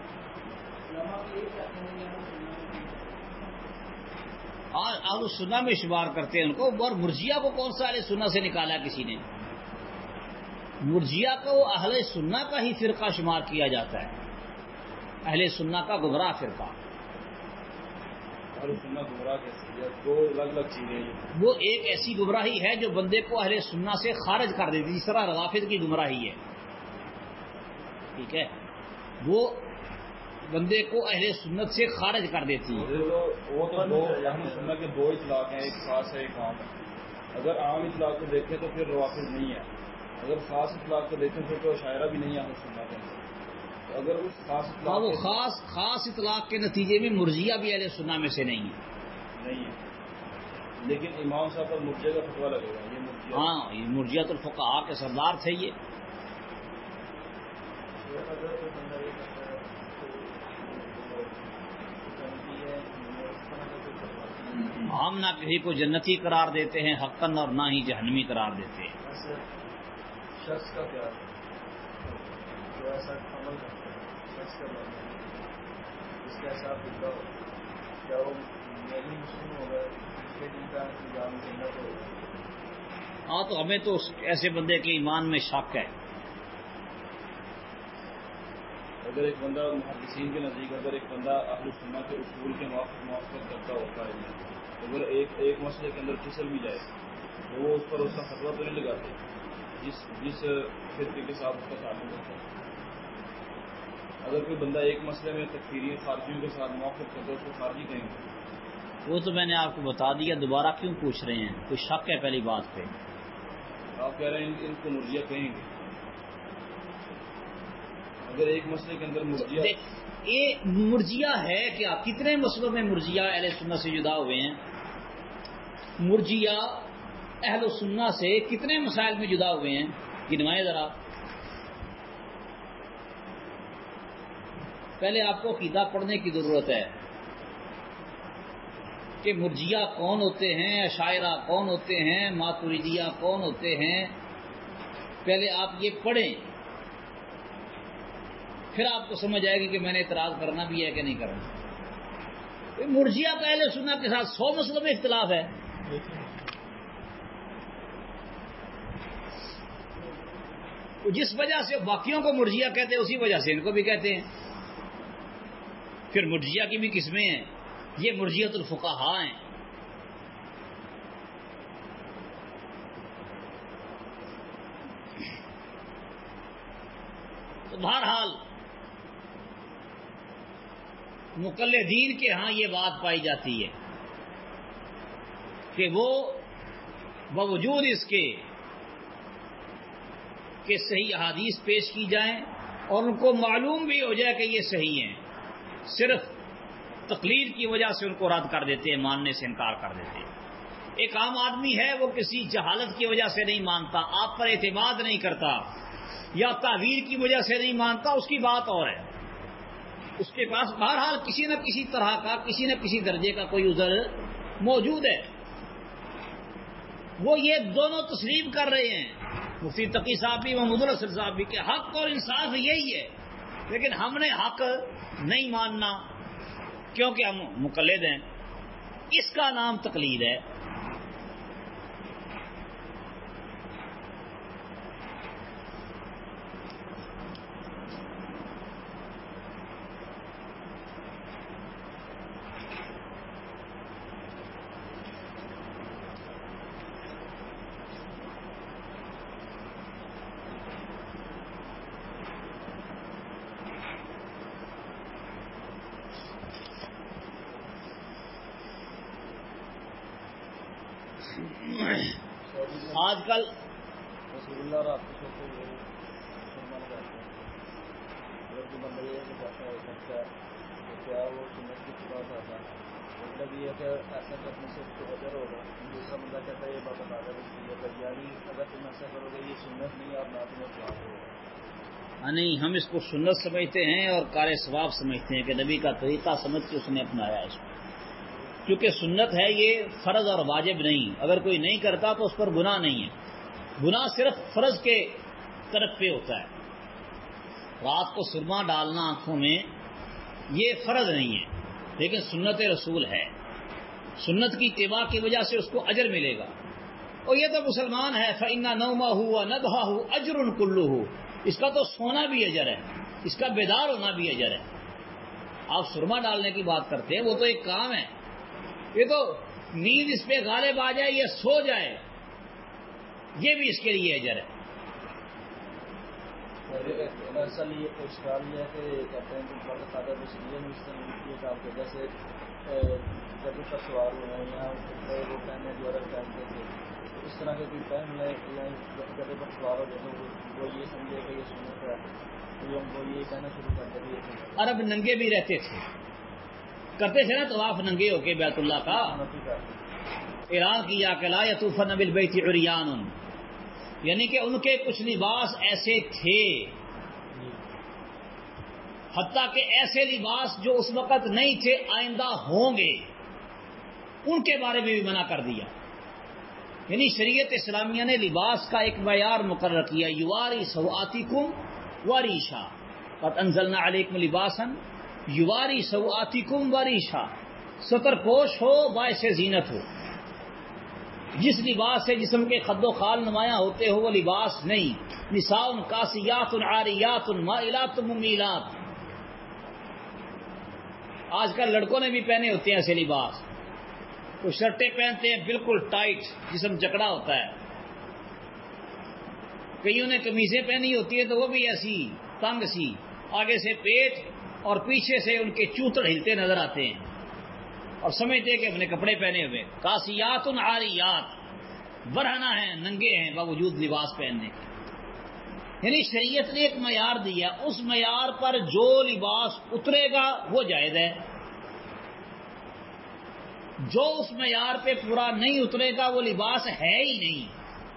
اور اہل سنہ میں شمار کرتے ہیں ان کو. اور مرجیہ کو کون سا اہل سنہ سے نکالا کسی نے؟ مرجیہ کو اہل سنہ کا ہی فرقہ شمار کیا جاتا ہے، اہل سنہ کا گمراہ فرقہ. اہل سنہ گمراہ کیسے؟ دو الگ الگ چیزیں. وہ ایک ایسی گمراہی ہے جو بندے کو اہل سنہ سے خارج کر دیتی، جس طرح روافض کی گمراہی ہے. ٹھیک ہے، وہ بندے کو اہل سنت سے خارج کر دیتی ہے. وہ تو دو اہل سنت کے دو اطلاق ہیں، ایک خاص ہے ایک عام ہے. اگر عام اطلاق کو دیکھیں تو پھر روافض نہیں ہے، اگر خاص اطلاق کو دیکھیں پھر تو شاعرہ بھی نہیں ہے اہل سنت کے. اگر اس خاص ہاں وہ خاص خاص اطلاق کے نتیجے میں مرجیہ بھی اہل سنہ میں سے نہیں ہے. نہیں ہے، لیکن امام صاحب پر مرجیہ کا فتویٰ لگے گا. یہ مرجیہ، ہاں یہ مرجیۃ الفقہاء کے سردار تھے. یہ ہم نہ کسی کو جنتی قرار دیتے ہیں حقاً، اور نہ ہی جہنمی قرار دیتے ہیں. شخص کا کیا جو ایسا عمل کرتا ہے، شخص کا بننا اس کا حساب کتنا ہو، کیا وہ میری مسلم ہوگا، اس کے دن کا انتظام جنت ہوگا؟ ہاں تو ہمیں تو ایسے بندے کے ایمان میں شک ہے. اگر ایک بندہ محدثین کے نزدیک اگر ایک بندہ اہل سنہ کے اصول کے موافق موافقت کرتا ہوتا ہے، اگر ایک ایک مسئلے کے اندر پھسل بھی جائے تو وہ اس پر اس کا فتویٰ تو نہیں لگاتے جس جس فرقے کے ساتھ اس کا تعلق ہوتا ہے. اگر کوئی بندہ ایک مسئلے میں تکفیری خارجیوں کے ساتھ موافقت کرتا ہے اس کو خارجی کہیں گے. وہ تو میں نے آپ کو بتا دیا، دوبارہ کیوں پوچھ رہے ہیں؟ کوئی شک ہے پہلی بات پہ؟ آپ کہہ رہے ہیں ان کو مرجیہ کہیں گے. اگر ایک مسئلے کے اندر مرجیہ یہ مرجیہ ہے کیا؟ کتنے مسئلوں میں مرجیہ اہل سنہ سے جدا ہوئے ہیں؟ مرجیہ اہل سنہ سے کتنے مسائل میں جدا ہوئے ہیں؟ گنوائیں ذرا. پہلے آپ کو عقیدہ پڑھنے کی ضرورت ہے کہ مرجیہ کون ہوتے ہیں، اشاعرہ کون ہوتے ہیں، ماتریدیہ کون ہوتے ہیں. پہلے آپ یہ پڑھیں، پھر آپ کو سمجھ آئے گی کہ میں نے اعتراض کرنا بھی ہے کہ نہیں کرنا. مرجیہ کا اہل سنت کے ساتھ سو مسئلوں میں اختلاف ہے. جس وجہ سے باقیوں کو مرجیہ کہتے ہیں اسی وجہ سے ان کو بھی کہتے ہیں. پھر مرجیہ کی بھی قسمیں ہیں، یہ مرجیۃ الفقہاء ہیں. تو بہرحال مقلدین کے ہاں یہ بات پائی جاتی ہے کہ وہ باوجود اس کے کہ صحیح احادیث پیش کی جائیں اور ان کو معلوم بھی ہو جائے کہ یہ صحیح ہیں، صرف تقلید کی وجہ سے ان کو رد کر دیتے ہیں، ماننے سے انکار کر دیتے ہیں. ایک عام آدمی ہے وہ کسی جہالت کی وجہ سے نہیں مانتا، آپ پر اعتماد نہیں کرتا یا تعویل کی وجہ سے نہیں مانتا، اس کی بات اور ہے. اس کے پاس بہرحال کسی نہ کسی طرح کا کسی نہ کسی درجے کا کوئی عذر موجود ہے. وہ یہ دونوں تسلیم کر رہے ہیں، مفتی تقی صاحب بھی محمود الحسن صاحب بھی، کہ حق اور انصاف یہی ہے، لیکن ہم نے حق نہیں ماننا کیونکہ ہم مقلد ہیں. اس کا نام تقلید ہے. آج کل رسول اللہ اور آپ کے ساتھ مسلمان کرتے ہیں، اگر جو بندہ یہ کہتا ہے سچا تو کیا وہ سنت کی اتباع کرتا ہے؟ مطلب یہ ہے کہ ایسا کرنے سے اس کو اجر ہوگا. دوسرا بندہ کہتا ہے یہ بات بتا ہے، یعنی اگر تم ایسا کرو گے یہ سنت نہیں اور نہ تمہیں ثواب ہوگا. نہیں، ہم اس کو سنت سمجھتے ہیں اور کار ثواب سمجھتے ہیں کہ نبی کا طریقہ سمجھ کے اس نے اپنایا اس کو. کیونکہ سنت ہے یہ فرض اور واجب نہیں. اگر کوئی نہیں کرتا تو اس پر گناہ نہیں ہے. گناہ صرف فرض کے طرف پہ ہوتا ہے. رات کو سرما ڈالنا آنکھوں میں یہ فرض نہیں ہے، لیکن سنت رسول ہے. سنت کی اتباع کی وجہ سے اس کو اجر ملے گا. اور یہ تو مسلمان ہے، فَإِنَّ نَوْمَهُ وَنَبْحَهُ أَجْرٌ كُلُّهُ، اس کا تو سونا بھی اجر ہے، اس کا بیدار ہونا بھی اجر ہے. آپ سرما ڈالنے کی بات کرتے ہیں، وہ تو ایک کام ہے. یہ تو نیند اس پہ غالب آ جائے یا سو جائے، یہ بھی اس کے لیے اجر ہے. اصل یہ اشکال یہ ہے کہ کہتے ہیں کہ بڑا سادہ بشریہ میں اس سے یہ کام کہ جیسے جب پر سوار ہوئے ہیں یا وہ پہنے جو عرب پہنتے تھے، تو اس طرح کے کوئی پہن لے یا گدے پر سوار ہو جائے تو وہ یہ سمجھے کہ یہ سنت ہے، تو وہ یہ کہنا شروع کر دے. عرب ننگے بھی رہتے تھے، کرتے تھے نا طواف ننگے ہو کے بیت اللہ کا. اعلان کیا کہ لا یطوفن بالبیت عریان، یعنی کہ ان کے کچھ لباس ایسے تھے، حتیٰ کہ ایسے لباس جو اس وقت نہیں تھے آئندہ ہوں گے، ان کے بارے میں بھی منع کر دیا. یعنی شریعت اسلامیہ نے لباس کا ایک معیار مقرر کیا، یواری سوآتکم وریشا، قد انزلنا علیکم لباسا یواری سوآتکم وریشا، ستر پوش ہو باعث زینت ہو. جس لباس سے جسم کے خد و خال نمایاں ہوتے ہو وہ لباس نہیں. نساء کاسیات عاریات مائلات ممیلات. آج کل لڑکوں نے بھی پہنے ہوتے ہیں ایسے لباس، وہ شرٹیں پہنتے ہیں بالکل ٹائٹ، جسم جکڑا ہوتا ہے. کئیوں نے قمیضیں پہنی ہوتی ہے تو وہ بھی ایسی تنگ سی، آگے سے پیٹ اور پیچھے سے ان کے چوتڑ ہلتے نظر آتے ہیں اور سمجھتے ہیں کہ اپنے کپڑے پہنے ہوئے. کاسیات عاریات، برہنہ ہیں، ننگے ہیں باوجود لباس پہننے کے. یعنی شریعت نے ایک معیار دیا، اس معیار پر جو لباس اترے گا وہ جائز ہے، جو اس معیار پہ پورا نہیں اترے گا وہ لباس ہے ہی نہیں.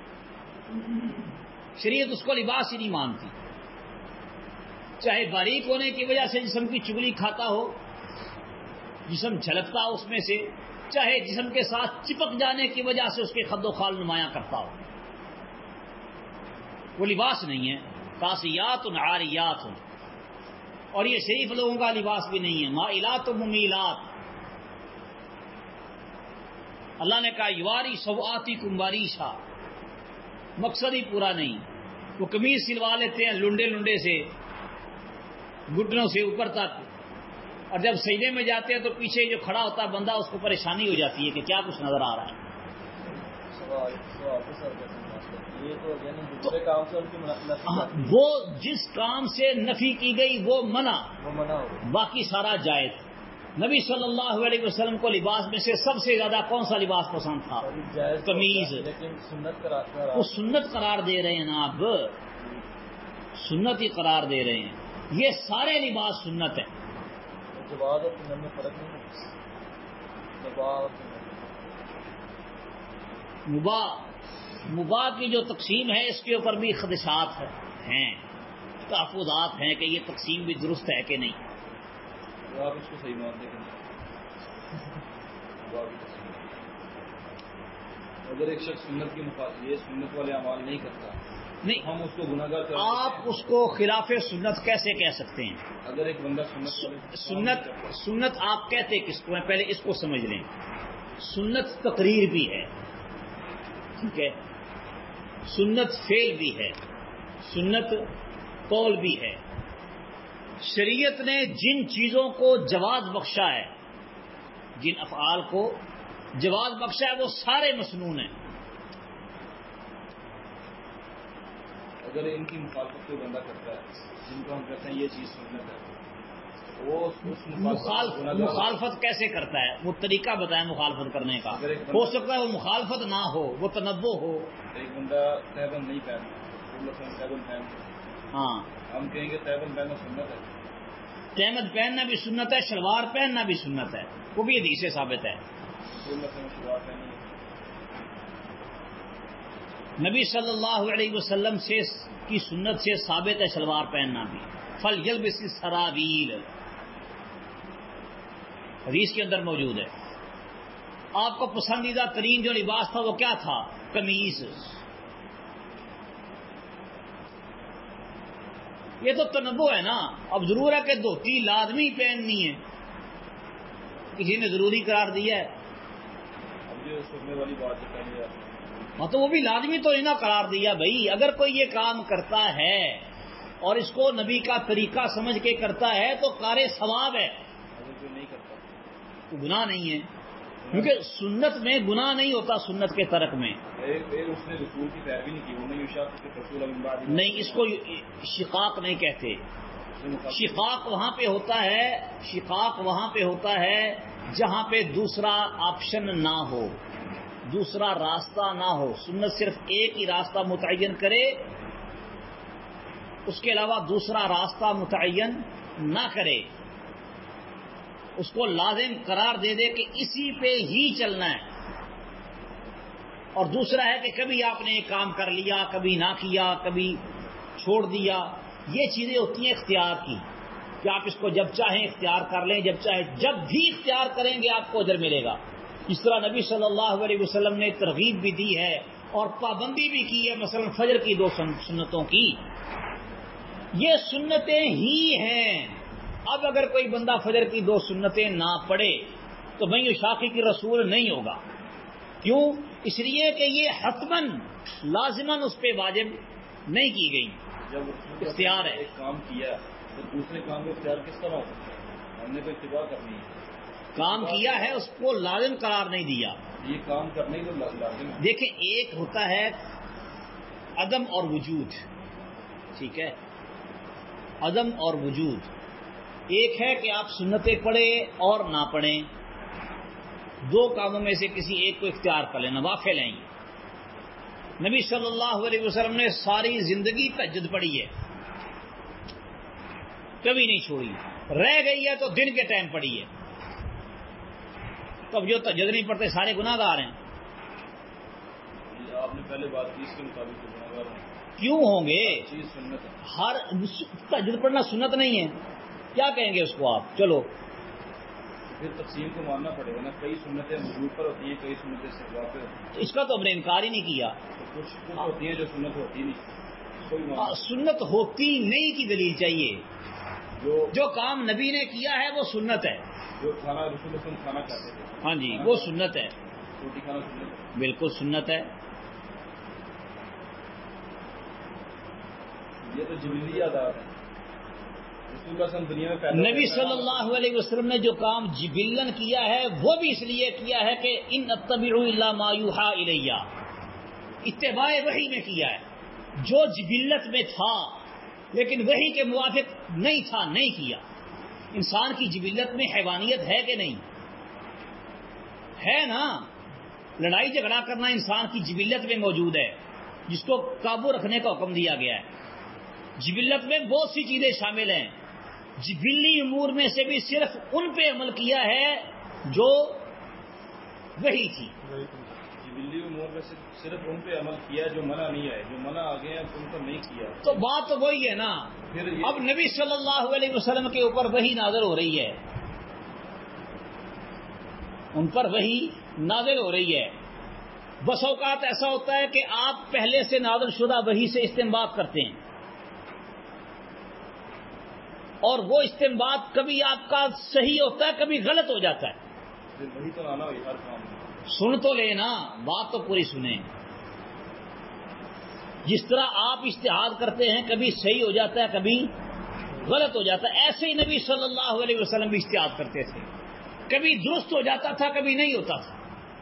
شریعت اس کو لباس ہی نہیں مانتی. چاہے باریک ہونے کی وجہ سے جسم کی چگلی کھاتا ہو، جسم جھلکتا ہو اس میں سے، چاہے جسم کے ساتھ چپک جانے کی وجہ سے اس کے خد و خال نمایاں کرتا ہو، وہ لباس نہیں ہے. کاسیات عاریات، اور یہ شریف لوگوں کا لباس بھی نہیں ہے. مائلات و ممیلات. اللہ نے کہا یواری سوآتکم وریشا، مقصد ہی پورا نہیں. وہ قمیض سلوا لیتے ہیں لنڈے لنڈے سے گھٹنوں سے اوپر تک، اور جب سجدے میں جاتے ہیں تو پیچھے جو کھڑا ہوتا ہے بندہ اس کو پریشانی ہو جاتی ہے کہ کیا کچھ نظر آ رہا ہے. وہ جس کام سے نفی کی گئی وہ منع، باقی سارا جائز. نبی صلی اللہ علیہ وسلم کو لباس میں سے سب سے زیادہ کون سا لباس پسند تھا؟ قمیض. وہ سنت قرار دے رہے ہیں نا، آپ سنت ہی قرار دے رہے ہیں. یہ سارے لباس سنت ہیں. مباح مباح کی جو تقسیم ہے اس کے اوپر بھی خدشات ہیں، تحفظات ہیں کہ یہ تقسیم بھی درست ہے کہ نہیں. تو آپ اس کو صحیح مانتے ہیں؟ اگر ایک شخص سنت کی مخالفت یہ سنت والے اعمال نہیں کرتا نہیں، ہم اس کو گناہ گار قرار دیتے آپ ہیں؟ اس کو خلاف سنت کیسے کہہ سکتے ہیں؟ اگر ایک بندہ سنت والے سنت سنت آپ کہتے کس کو ہیں؟ پہلے اس کو سمجھ لیں. سنت تقریر بھی ہے، ٹھیک ہے، سنت فعل بھی ہے، سنت قول بھی ہے. شریعت نے جن چیزوں کو جواز بخشا ہے، جن افعال کو جواز بخشا ہے، وہ سارے مسنون ہیں. اگر ان کی مخالفت کوئی بندہ کرتا ہے جن کو ہم کہتے ہیں یہ چیز سنت ہے، وہ اس مخالف مخالفت کیسے کرتا ہے؟ وہ طریقہ بتائیں مخالفت کرنے کا. ہو سکتا ہے وہ مخالفت نہ ہو، وہ تنبع ہو. ایک بندہ تیبن نہیں پہنتا، تیبن پہنتا، ہاں، ہم کہیں گے تیبن پہننا سنت ہے. تہمت پہننا بھی سنت ہے، شلوار پہننا بھی سنت ہے، وہ بھی حدیث سے ثابت ہے. شلوار پہنی ہے. نبی صلی اللہ علیہ وسلم سے کی سنت سے ثابت ہے شلوار پہننا بھی. فل یلبس السراویل حدیث کے اندر موجود ہے. آپ کو پسندیدہ ترین جو لباس تھا وہ کیا تھا؟ قمیص. یہ تو تنبع ہے نا. اب ضرور ہے کہ دھوتی لازمی پہننی ہے، کسی نے ضروری قرار دیا ہے. اب جو سننے والی بات ہے پہلے ہاں تو وہ بھی لازمی تو نہیں نا قرار دیا بھائی. اگر کوئی یہ کام کرتا ہے اور اس کو نبی کا طریقہ سمجھ کے کرتا ہے تو قارئ ثواب ہے، اگر کوئی نہیں کرتا تو گناہ نہیں ہے، کیونکہ سنت میں گناہ نہیں ہوتا. سنت کے ترک میں ایک ایک اس نے رسول کی پیروی نہیں کی، وہ نہیں یشاق کے رسول من بعد نہیں، اس کو شقاق نہیں کہتے. شقاق وہاں پہ ہوتا ہے شقاق وہاں پہ ہوتا ہے جہاں پہ دوسرا آپشن نہ ہو، دوسرا راستہ نہ ہو. سنت صرف ایک ہی راستہ متعین کرے، اس کے علاوہ دوسرا راستہ متعین نہ کرے، اس کو لازم قرار دے دے کہ اسی پہ ہی چلنا ہے. اور دوسرا ہے کہ کبھی آپ نے ایک کام کر لیا، کبھی نہ کیا، کبھی چھوڑ دیا. یہ چیزیں ہوتی ہیں اختیار کی کہ آپ اس کو جب چاہیں اختیار کر لیں، جب چاہیں جب بھی اختیار کریں گے آپ کو اجر ملے گا. اس طرح نبی صلی اللہ علیہ وسلم نے ترغیب بھی دی ہے اور پابندی بھی کی ہے، مثلا فجر کی دو سنتوں کی. یہ سنتیں ہی ہیں. اب اگر کوئی بندہ فجر کی دو سنتیں نہ پڑھے تو میں یشاقی کی رسول نہیں ہوگا. کیوں؟ اس لیے کہ یہ حتماً لازماً اس پہ واجب نہیں کی گئی، جب اختیار ہے. ایک کام کیا تو دوسرے کام کو اختیار کس طرح ہو سکتا ہے؟ ہم نے تو اتباع کرنی ہے. کام کیا ہے اس کو لازم قرار نہیں دیا. یہ کام کرنے ہی تو لازم ہے. دیکھیں، ایک ہوتا ہے عدم اور وجود، ٹھیک ہے، عدم اور وجود. ایک ہے کہ آپ سنتیں پڑھیں اور نہ پڑھیں، دو کاموں میں سے کسی ایک کو اختیار کر لیں، نوافل ہیں. نبی صلی اللہ علیہ وسلم نے ساری زندگی تہجد پڑھی ہے، کبھی نہیں چھوڑی. رہ گئی ہے تو دن کے ٹائم پڑھی ہے. تو اب جو تہجد نہیں پڑھتے سارے گناہ گار ہیں. آپ نے پہلے بات کی، اس کے مطابق گناہ گار ہیں. کیوں ہوں گے؟ چیز سنت ہے. ہر تہجد پڑھنا سنت نہیں ہے، کیا کہیں گے اس کو آپ؟ چلو پھر تقسیم کو ماننا پڑے گا نا. کئی سنتیں وجود پر ہوتی ہیں، کئی سنتیں استحباب پہ ہوتی ہیں. اس کا تو ہم نے انکار ہی نہیں کیا. کچھ کچھ ہوتی ہیں جو سنت ہوتی نہیں. کوئی آ, سنت ہوتی نہیں کی دلیل چاہیے. جو جو کام نبی نے کیا ہے وہ سنت ہے. جو کھانا رسول وسلم کھانا چاہتے تھے، ہاں جی، وہ سنت ہے، روٹی کھانا سنت ہے. بالکل سنت ہے. یہ تو جبلی عادات ہے. رسول اللہ صلی اللہ علیہ وسلم دنیا میں پیدا نبی صلی اللہ علیہ وسلم نے جو کام جبلن کیا ہے وہ بھی اس لیے کیا ہے کہ ان اتبع الا ما یوحى الیہ، اتباع وحی میں کیا ہے. جو جبلت میں تھا لیکن وحی کے موافق نہیں تھا، نہیں کیا. انسان کی جبلت میں حیوانیت ہے کہ نہیں ہے؟ نا، لڑائی جھگڑا کرنا انسان کی جبلت میں موجود ہے، جس کو قابو رکھنے کا حکم دیا گیا ہے. جبلت میں بہت سی چیزیں شامل ہیں. جبلی امور میں سے بھی صرف ان پہ عمل کیا ہے جو وہی تھی. جبلی امور میں سے صرف ان پہ عمل کیا جو منع نہیں ہے، جو منع آگے ہیں ان پر نہیں کیا. تو بات تو وہی ہے نا. پھر یہ اب نبی صلی اللہ علیہ وسلم کے اوپر وہی نازل ہو رہی ہے ان پر وحی نازل ہو رہی ہے. بس اوقات ایسا ہوتا ہے کہ آپ پہلے سے نازل شدہ وحی سے استنباط کرتے ہیں اور وہ استنباط کبھی آپ کا صحیح ہوتا ہے کبھی غلط ہو جاتا ہے. وہی تو آنا ہوئی ہر کام میں. سن تو لینا، بات تو پوری سنیں. جس طرح آپ اجتہاد کرتے ہیں کبھی صحیح ہو جاتا ہے کبھی غلط ہو جاتا ہے، ایسے ہی نبی صلی اللہ علیہ وسلم بھی اجتہاد کرتے تھے. کبھی درست ہو جاتا تھا کبھی نہیں ہوتا تھا.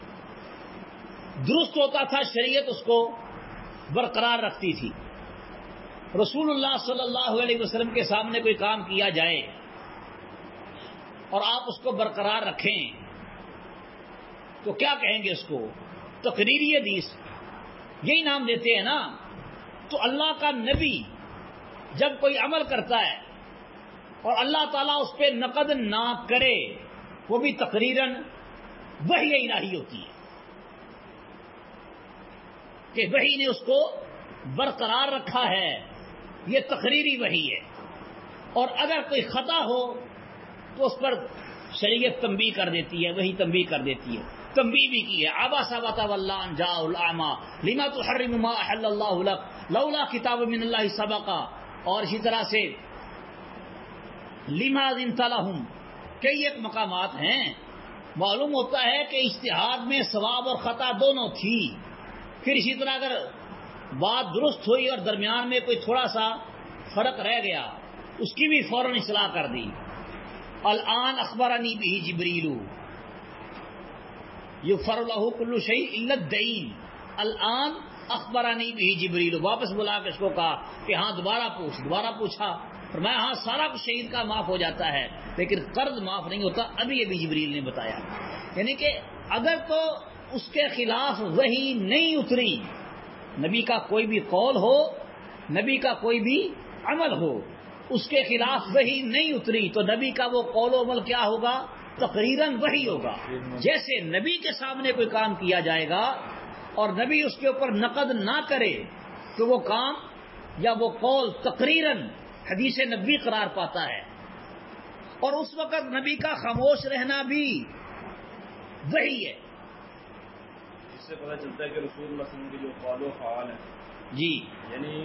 درست ہوتا تھا شریعت اس کو برقرار رکھتی تھی. رسول اللہ صلی اللہ علیہ وسلم کے سامنے کوئی کام کیا جائے اور آپ اس کو برقرار رکھیں تو کیا کہیں گے اس کو؟ تقریری حدیث، یہی نام دیتے ہیں نا. تو اللہ کا نبی جب کوئی عمل کرتا ہے اور اللہ تعالیٰ اس پہ نقد نہ کرے، وہ بھی تقریراً وحی الہی ہوتی ہے کہ وحی نے اس کو برقرار رکھا ہے. یہ تقریری وحی ہے. اور اگر کوئی خطا ہو تو اس پر شریعت تنبیہ کر دیتی ہے، وہی تنبیہ کر دیتی ہے. تنبیہ بھی کی ہے. عبس وتولى ان جاءه الاعمى لما تحرم ما احل الله لك لولا کتاب من اللہ سبق. اور اسی طرح سے لما ذنت لهم، کئی ایک مقامات ہیں. معلوم ہوتا ہے کہ اجتہاد میں ثواب اور خطا دونوں تھی. پھر اسی طرح اگر بات درست ہوئی اور درمیان میں کوئی تھوڑا سا فرق رہ گیا، اس کی بھی فوراً اصلاح کر دی. الآن اخبرنی به جبریل یغفر له کل شیء الا الدین. الآن اخبرنی به جبریل، واپس بلا کے اس کو کہا کہ ہاں دوبارہ پوچھ. دوبارہ پوچھا، فرمایا ہاں سارا کچھ شہید کا معاف ہو جاتا ہے لیکن قرض معاف نہیں ہوتا. ابھی ابھی جبریل نے بتایا. یعنی کہ اگر تو اس کے خلاف وحی نہیں اتری، نبی کا کوئی بھی قول ہو، نبی کا کوئی بھی عمل ہو، اس کے خلاف وحی نہیں اتری تو نبی کا وہ قول و عمل کیا ہوگا؟ تقریراً وحی ہوگا. جیسے نبی کے سامنے کوئی کام کیا جائے گا اور نبی اس کے اوپر نقد نہ کرے تو وہ کام یا وہ قول تقریراً حدیث نبی قرار پاتا ہے. اور اس وقت نبی کا خاموش رہنا بھی وحی ہے. اس سے پتہ چلتا ہے کہ رسول اللہ صلی اللہ علیہ وسلم کے جو قول و فعال ہیں جی، یعنی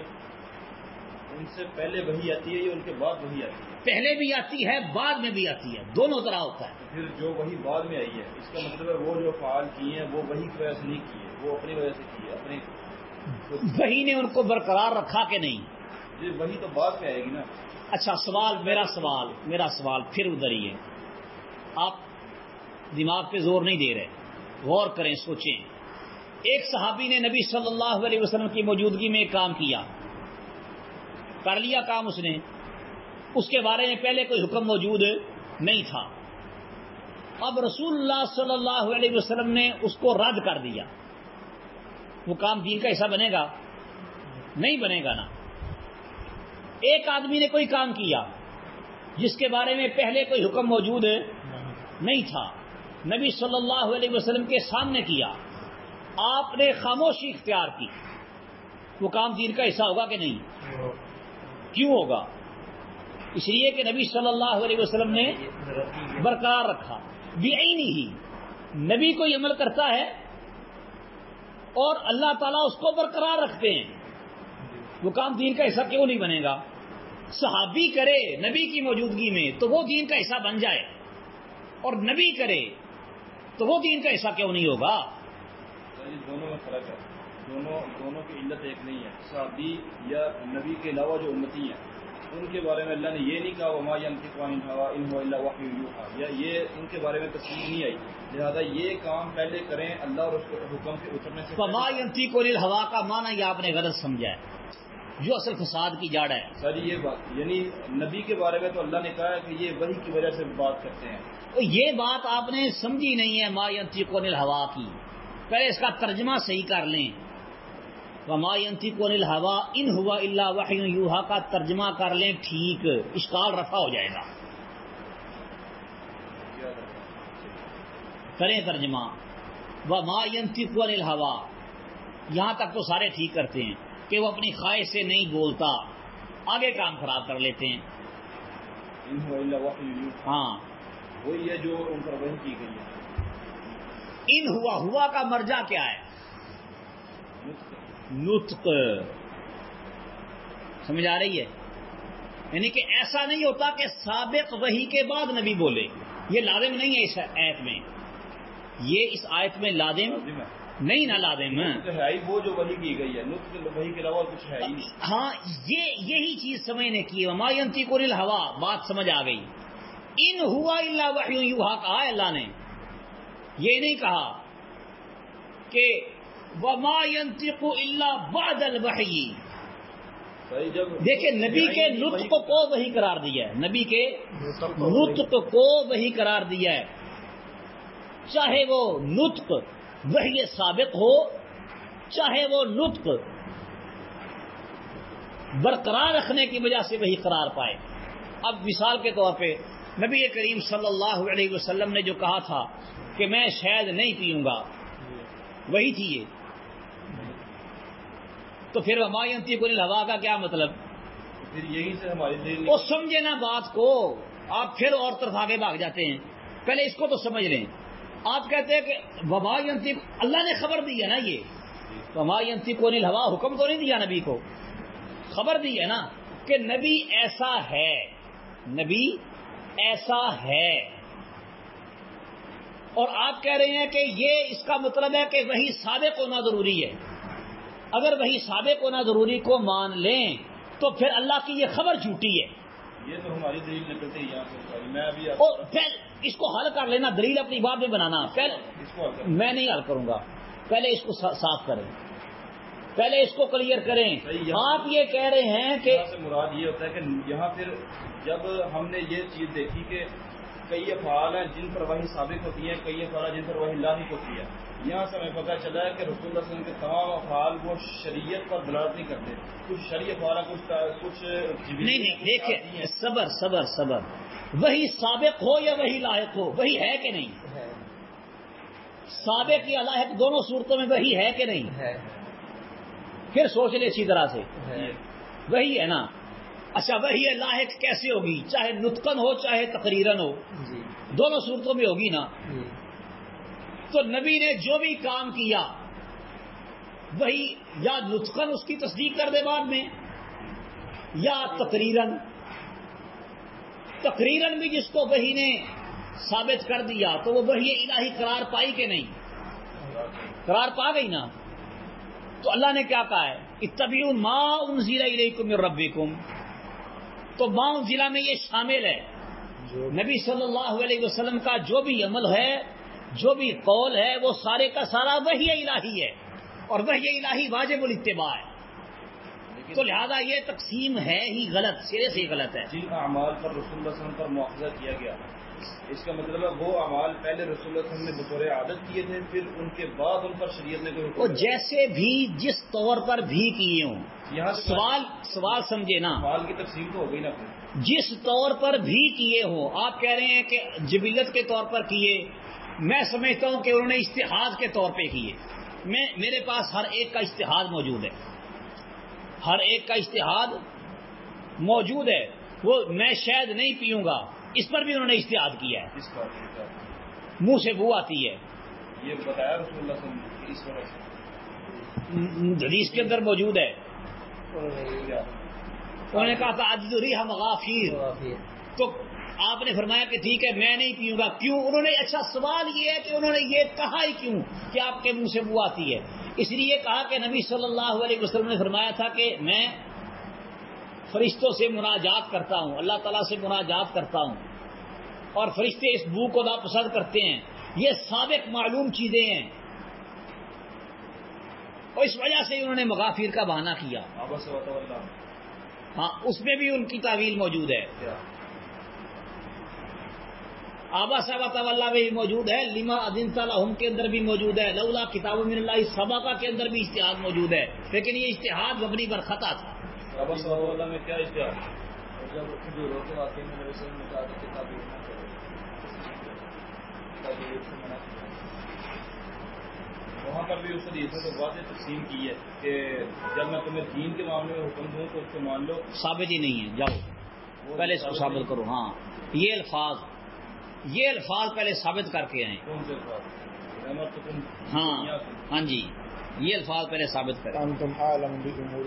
ان سے پہلے وحی آتی ہے یا ان کے بعد وحی آتی ہے؟ پہلے بھی آتی ہے بعد میں بھی آتی ہے، دونوں طرح ہوتا ہے. پھر جو وحی بعد میں آئی ہے اس کا مطلب ہے وہ جو فعال کیے ہیں وہ وحی کی وجہ سے نہیں کیے، وہ اپنی وجہ سے کیے اپنے. وحی نے ان کو برقرار رکھا کہ نہیں؟ جی وحی تو بعد میں آئے گی نا. اچھا سوال، میرا سوال میرا سوال پھر ادھر ہی ہے. آپ دماغ پہ زور نہیں دے رہے، غور کریں، سوچیں. ایک صحابی نے نبی صلی اللہ علیہ وسلم کی موجودگی میں ایک کام کیا، کر لیا کام اس نے، اس کے بارے میں پہلے کوئی حکم موجود نہیں تھا. اب رسول اللہ صلی اللہ علیہ وسلم نے اس کو رد کر دیا. وہ کام دین کا حصہ بنے گا؟ نہیں بنے گا نا. ایک آدمی نے کوئی کام کیا جس کے بارے میں پہلے کوئی حکم موجود نہیں تھا، نبی صلی اللہ علیہ وسلم کے سامنے کیا، آپ نے خاموشی اختیار کی، وہ کام دین کا حصہ ہوگا کہ نہیں؟ کیوں ہوگا؟ اس لیے کہ نبی صلی اللہ علیہ وسلم نے برقرار رکھا. بعینی ہی نبی کوئی عمل کرتا ہے اور اللہ تعالیٰ اس کو برقرار رکھتے ہیں، وہ کام دین کا حصہ کیوں نہیں بنے گا؟ صحابی کرے نبی کی موجودگی میں تو وہ دین کا حصہ بن جائے، اور نبی کرے تو وہ دین کا حصہ کیوں نہیں ہوگا؟ دونوں میں فرق ہے. دونوں دونوں کی علت ایک نہیں ہے. صحابی یا نبی کے علاوہ جو امتی ہیں ان کے بارے میں اللہ نے یہ نہیں کہا وما ينطق عن الهوى ان هو الا وحي يوحى، یا یہ ان کے بارے میں تفصیل نہیں آئی. لہذا یہ کام پہلے کریں اللہ اور اس کے حکم کے اترنے سے. وما ينطق عن الهوى کا معنی یہ آپ نے غلط سمجھا ہے، جو اصل فساد کی جڑ ہے. سر یہ بات یعنی نبی کے بارے میں تو اللہ نے کہا ہے کہ یہ وحی کی وجہ سے بات کرتے ہیں. یہ بات آپ نے سمجھی نہیں ہے ما ينطق عن الهوى کی. پہلے اس کا ترجمہ صحیح کر لیں. وما ينطق عن الهوى ان هو الا وحي يوحى کا ترجمہ کر لیں ٹھیک، اشکال رفع ہو جائے گا. کریں ترجمہ وما ينطق عن الهوى، یہاں تک تو سارے ٹھیک کرتے ہیں کہ وہ اپنی خواہش سے نہیں بولتا، آگے کام خراب کر لیتے ہیں. ان هو الا وحي يوحى ہاں وہی ہے جو ان پر وحی کی گئی ہے. ان ہوا ہوا کا مرجع کیا ہے؟ نطق. سمجھ آ رہی ہے؟ یعنی کہ ایسا نہیں ہوتا کہ سابق وحی کے بعد نبی بولے. یہ لازم نہیں ہے اس آیت میں. یہ اس آیت میں لازم نہیں نہ لازم ہے ہی وہ جو وحی کی گئی ہے. نطق وحی کے علاوہ کچھ ہے ہی نہیں. ہاں یہ یہی چیز سمجھنے کی. وما ينطق عن الهوى بات سمجھ آ گئی. ان ہوا الا وحی یوحی کہا ہے اللہ نے. یہ نہیں کہا کہ وما ينطق الا بعد الوحی. دیکھیں نبی کے نطق کو وحی قرار دیا ہے. نبی کے نطق کو وحی قرار دیا ہے. چاہے وہ نطق وحی سابق ہو چاہے وہ نطق برقرار رکھنے کی وجہ سے وہی قرار پائے. اب مثال کے طور پہ نبی کریم صلی اللہ علیہ وسلم نے جو کہا تھا کہ میں شہد نہیں پیوں گا, وہی تھی یہ. تو پھر وما ينطق عن الهوى کا کیا مطلب؟ پھر یہی سے ہماری دل وہ سمجھے نا بات کو. آپ پھر اور طرف آگے بھاگ جاتے ہیں. پہلے اس کو تو سمجھ لیں. آپ کہتے ہیں کہ وما ينطق, اللہ نے خبر دی ہے نا. یہ وما ينطق عن الهوى حکم تو نہیں دیا نبی کو, خبر دی ہے نا کہ نبی ایسا ہے, نبی ایسا ہے. اور آپ کہہ رہے ہیں کہ یہ اس کا مطلب ہے کہ وہی سابق ہونا ضروری ہے. اگر وہی سابق ہونا ضروری کو مان لیں تو پھر اللہ کی یہ خبر جھوٹی ہے. یہ تو ہماری دلیل نکلتی ہے یہاں سے. میں ابھی اور پھر اس کو حل کر لینا, دلیل اپنی بات میں بنانا. پہلے اس کو میں نہیں حل کروں گا, پہلے اس کو صاف کریں, پہلے اس کو کلیئر کریں. آپ یہ کہہ رہے ہیں کہ سے مراد یہ ہوتا ہے کہ یہاں پھر جب ہم نے یہ چیز دیکھی کہ کئی افعال ہیں جن پر وحی سابق ہوتی ہے, کئی افعال ہیں جن پر وحی لاحق ہوتی ہے. یہاں سے ہمیں پتہ چلا ہے کہ رسول اللہ صلی اللہ علیہ وسلم کے تمام افعال وہ شریعت پر دلالت نہیں کرتے. کچھ شرعی افعال ہیں, کچھ کچھ نہیں نہیں دیکھیں, صبر صبر صبر. وہی سابق ہو یا وہی لاحق ہو, وہی ہے کہ نہیں؟ سابق یا لاحق دونوں صورتوں میں وہی ہے کہ نہیں؟ پھر سوچ لیں اسی طرح سے. وہی ہے نا. اچھا وہی لاحق کیسے ہوگی؟ چاہے نطقن ہو چاہے تقریرن ہو, دونوں صورتوں میں ہوگی نا. تو نبی نے جو بھی کام کیا وہی یا نطقن اس کی تصدیق کر دے بعد میں, یا تقریرن. تقریرن بھی جس کو وحی نے ثابت کر دیا تو وہ وحی الہی قرار پائی کہ نہیں؟ قرار پا گئی نا. تو اللہ نے کیا کہا ہے؟ اتبعوا ما انزل الیکم من ربکم. تو ما انزل میں یہ شامل ہے نبی صلی اللہ علیہ وسلم کا جو بھی عمل ہے, جو بھی قول ہے, وہ سارے کا سارا وحی الہی ہے, اور وحی الہی واجب الاتباع ہے. تو لہذا یہ تقسیم ہے ہی غلط, سرے سے غلط ہے. جن اعمال پر رسول اللہ صلی اللہ علیہ وسلم پر مواخذہ کیا گیا, اس کا مطلب ہے وہ اعمال پہلے رسول اللہ صلی اللہ علیہ وسلم نے بطور عادت کیے تھے, پھر ان کے بعد ان پر شریعت نے کوئی وہ جیسے بھی جس طور پر بھی کیے ہوں. یہاں سوال سوال سمجھے نا, اعمال کی تقسیم تو ہو گئی نا. جس طور پر بھی کیے ہوں. آپ کہہ رہے ہیں کہ جبلت کے طور پر کیے, میں سمجھتا ہوں کہ انہوں نے اجتہاد کے طور پہ کیے. میں میرے پاس ہر ایک کا اجتہاد موجود ہے, ہر ایک کا اجتہاد موجود ہے. وہ میں شاید نہیں پیوں گا, اس پر بھی انہوں نے اجتہاد کیا ہے. اس پر منہ سے بو آتی ہے, یہ بتایا رسول اللہ صلی اللہ علیہ وسلم اس وجہ سے حدیث کے اندر موجود ہے. انہوں نے کہا تھا عجز ریح مغافیر, تو آپ نے فرمایا کہ ٹھیک ہے میں نہیں پیوں گا. کیوں؟ انہوں نے, اچھا سوال یہ ہے کہ انہوں نے یہ کہا ہی کیوں کہ آپ کے منہ سے بو آتی ہے؟ اس لیے کہا کہ نبی صلی اللہ علیہ وسلم نے فرمایا تھا کہ میں فرشتوں سے مناجات کرتا ہوں, اللہ تعالیٰ سے مناجات کرتا ہوں, اور فرشتے اس بو کو ناپسند کرتے ہیں. یہ سابق معلوم چیزیں ہیں, اور اس وجہ سے انہوں نے مغافیر کا بہانہ کیا. ہاں اس میں بھی ان کی تعویل موجود ہے. آبا صاحب اللہ میں بھی موجود ہے, لما اذنت لهم کے اندر بھی موجود ہے, لولا کتاب من اللہ سبقہ کے اندر بھی اجتہاد موجود ہے. لیکن یہ اجتہاد مبنی پر خطا تھا. آبا صاحب اللہ میں کیا اجتہاد؟ جب کھجوروں کے واقعے میں نبی صلی اللہ علیہ وسلم نے کہا کہ کتاب نہ کرو, وہاں پر بھی اس حدیث میں تو واضح تقسیم کی ہے کہ جب میں تمہیں دین کے معاملے میں حکم دوں تو اس کو مان لو. ثابت ہی نہیں ہے, جاؤ پہلے اس کو ثابت کرو. ہاں یہ الفاظ یہ الفاظ پہلے ثابت کر کے آئیں. کون سے الفاظ؟ ہاں ہاں جی یہ الفاظ پہلے ثابت کریں. انتم عالم بامور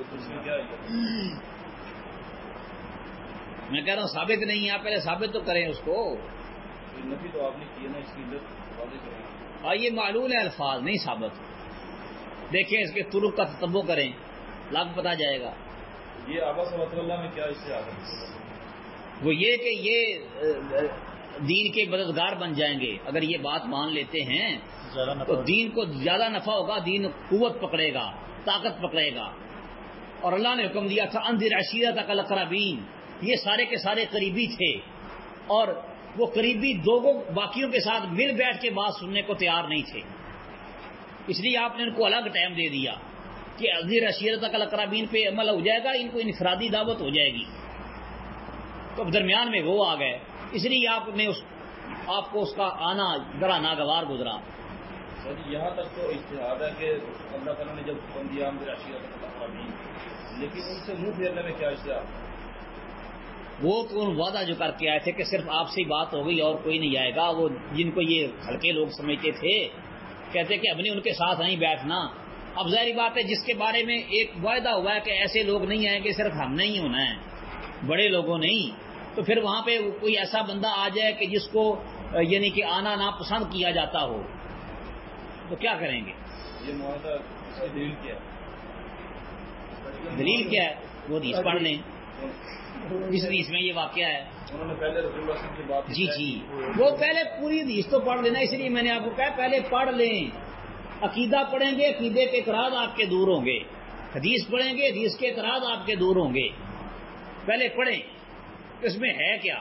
میں کہہ رہا ہوں ثابت نہیں ہے, آپ پہلے ثابت تو کریں اس کو. نفی تو آپ نے کی نا, اس کی واضح کریں. اور یہ معلوم ہے الفاظ نہیں ثابت. دیکھیں اس کے طرق کا تتبع کریں, لگ پتہ جائے گا. یہ آبا صلی اللہ میں کیا اس سے آگے وہ یہ کہ یہ دین کے مددگار بن جائیں گے اگر یہ بات مان لیتے ہیں تو دین کو زیادہ نفع ہوگا, دین قوت پکڑے گا, طاقت پکڑے گا. اور اللہ نے حکم دیا تھا انذر عشیرتک الاقربین, یہ سارے کے سارے قریبی تھے اور وہ قریبی دو باقیوں کے ساتھ مل بیٹھ کے بات سننے کو تیار نہیں تھے, اس لیے آپ نے ان کو الگ ٹائم دے دیا کہ انذر عشیرتک الاقربین پہ عمل ہو جائے گا, ان کو انفرادی دعوت ہو جائے گی. تو درمیان میں وہ آ گئے, اس لیے آپ نے اس آپ کو اس کا آنا ذرا ناگوار گزرا. یہاں تک تو اجتہاد ہے کہ اللہ تعالیٰ نے جب حکم دیا انذر عشیرتک الاقربین, لیکن ان سے منہ پھیرنے میں کیا اجتہاد؟ وہ تو وعدہ جو کر کے آئے تھے کہ صرف آپ سے ہی بات ہو گئی اور کوئی نہیں آئے گا, وہ جن کو یہ ہلکے لوگ سمجھتے تھے کہتے کہ اب نہیں ان کے ساتھ نہیں بیٹھنا. اب ظاہری بات ہے جس کے بارے میں ایک وعدہ ہوا ہے کہ ایسے لوگ نہیں آئیں گے, صرف ہم نہیں ہونا ہے, بڑے لوگوں نہیں, تو پھر وہاں پہ کوئی ایسا بندہ آ جائے کہ جس کو یعنی کہ آنا ناپسند کیا جاتا ہو تو کیا کریں گے؟ یہ معاہدہ اس کی دلیل کیا ہے؟ دلیل کیا ہے وہ حدیث پڑھ لیں جس حدیث میں یہ واقعہ ہے. انہوں نے پہلے رسول اللہ صلی اللہ علیہ وسلم کی بات جی جی وہ پہلے پوری حدیث تو پڑھ لینا, اس لیے میں نے آپ کو کہا پہلے پڑھ لیں. عقیدہ پڑھیں گے, عقیدے کے اعتراض آپ کے دور ہوں گے. حدیث پڑھیں گے, حدیث کے اعتراض آپ کے دور ہوں گے. پہلے پڑھیں اس میں ہے کیا.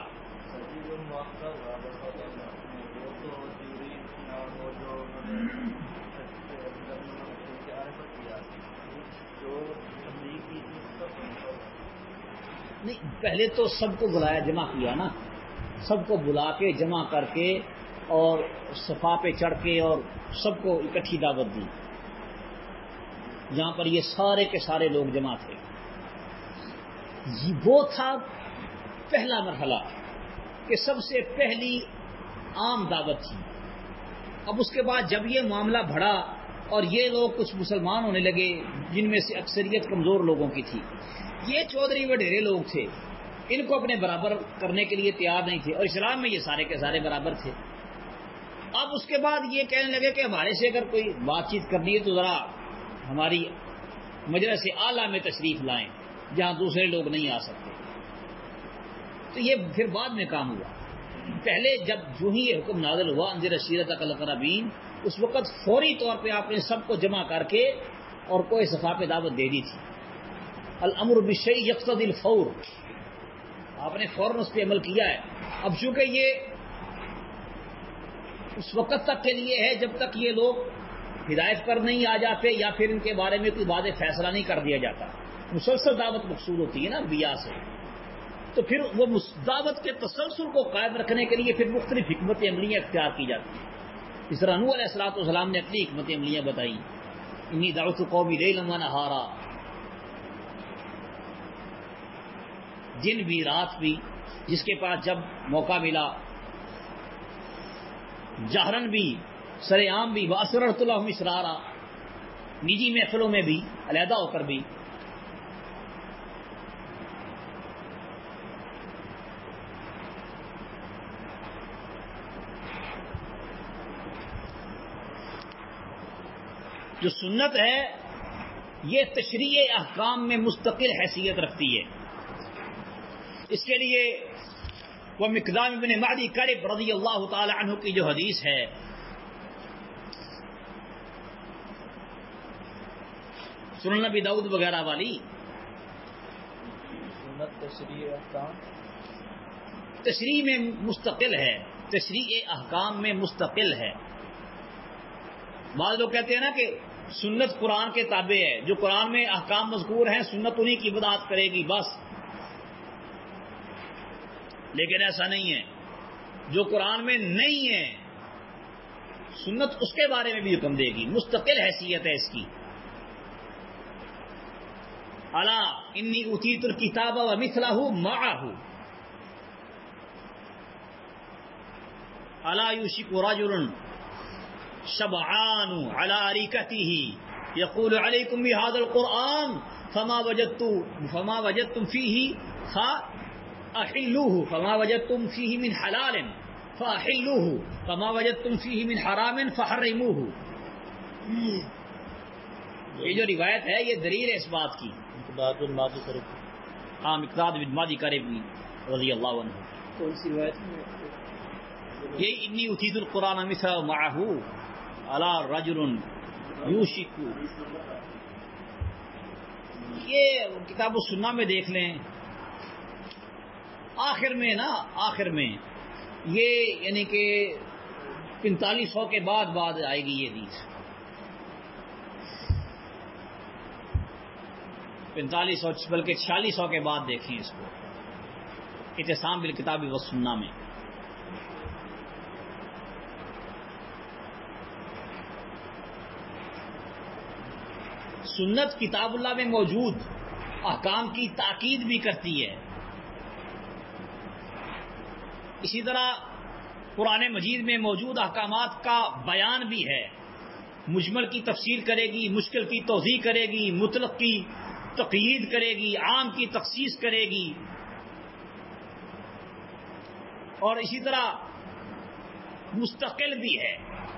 نہیں پہلے تو سب کو بلایا, جمع کیا نا, سب کو بلا کے جمع کر کے اور صفا پہ چڑھ کے اور سب کو اکٹھی دعوت دی, جہاں پر یہ سارے کے سارے لوگ جمع تھے. وہ تھا پہلا مرحلہ کہ سب سے پہلی عام دعوت تھی. اب اس کے بعد جب یہ معاملہ بڑھا اور یہ لوگ کچھ مسلمان ہونے لگے جن میں سے اکثریت کمزور لوگوں کی تھی, یہ چودھری وڈیرے لوگ تھے, ان کو اپنے برابر کرنے کے لیے تیار نہیں تھے, اور اسلام میں یہ سارے کے سارے برابر تھے. اب اس کے بعد یہ کہنے لگے کہ ہمارے سے اگر کوئی بات چیت کرنی ہے تو ذرا ہماری مجلس اعلیٰ میں تشریف لائیں جہاں دوسرے لوگ نہیں آ سکتے. تو یہ پھر بعد میں کام ہوا. پہلے جب جو ہی یہ حکم نازل ہوا انذر عشیرتک الاقربین, اس وقت فوری طور پہ آپ نے سب کو جمع کر کے اور کوئی صفا پہ دعوت دے دی تھی. الامر بالشیء یقتضی الفور, آپ نے فوراً اس پہ عمل کیا ہے. اب چونکہ یہ اس وقت تک کے لیے ہے جب تک یہ لوگ ہدایت پر نہیں آ جاتے یا پھر ان کے بارے میں کوئی واضح فیصلہ نہیں کر دیا جاتا. مسلسل دعوت مقصود ہوتی ہے نا انبیاء سے, تو پھر وہ دعوت کے تسلسل کو قائم رکھنے کے لیے پھر مختلف حکمت عملیاں اختیار کی جاتی ہیں. اس طرح نوح علیہ الصلوۃ والسلام نے اپنی حکمت عملیاں بتائی, انی دعوت قومی لیلا و نہارا, دن بھی رات بھی, جس کے پاس جب موقع ملا, جہرن بھی سر عام بھی, واسررت لهم اسرارا, نجی محفلوں میں بھی علیحدہ ہو کر بھی. جو سنت ہے یہ تشریع احکام میں مستقل حیثیت رکھتی ہے. اس کے لیے وہ مقدام بن معدی کرب رضی اللہ تعالی عنہ کی جو حدیث ہے, سنن نبی داؤد وغیرہ والی, سنت تشریع احکام تشریع میں مستقل ہے, تشریع احکام میں مستقل ہے. بعض لوگ کہتے ہیں نا کہ سنت قرآن کے تابع ہے, جو قرآن میں احکام مذکور ہیں سنت انہی کی بدعت کرے گی بس. لیکن ایسا نہیں ہے, جو قرآن میں نہیں ہے سنت اس کے بارے میں بھی حکم دے گی, مستقل حیثیت ہے اس کی. الا انی اوتیت الکتاب ومثلہ معہ, الا یوشک رجل شبعان علی اريكته يقول عليكم بهذا القرآن فما وجدتم فما وجدتم فيه فاحلوه فما وجدتم فيه من حلال فاحلوه فما وجدتم فيه من حرام فحرموه. یہ جو روایت ہے یہ دلیل ہے اس بات کی. مقداد بن ماضی کرب ہاں مقداد بن ماضی کرب رضی اللہ عنہ. کون سی روایت ہے؟ یہ انی اتیت القرآن مثل معه علی رجل یوشک. یہ کتاب السنہ میں دیکھ لیں آخر میں نا آخر میں یہ یعنی کہ پینتالیس سو کے بعد بعد آئے گی یہ حدیث. پینتالیس سو بلکہ چھیالیس سو کے بعد دیکھیں اس کو اعتصام بالکتاب والسنہ میں. سنت کتاب اللہ میں موجود احکام کی تاکید بھی کرتی ہے. اسی طرح قرآن مجید میں موجود احکامات کا بیان بھی ہے. مجمل کی تفسیر کرے گی, مشکل کی توضیح کرے گی, مطلق کی تقیید کرے گی, عام کی تخصیص کرے گی. اور اسی طرح مستقل بھی ہے.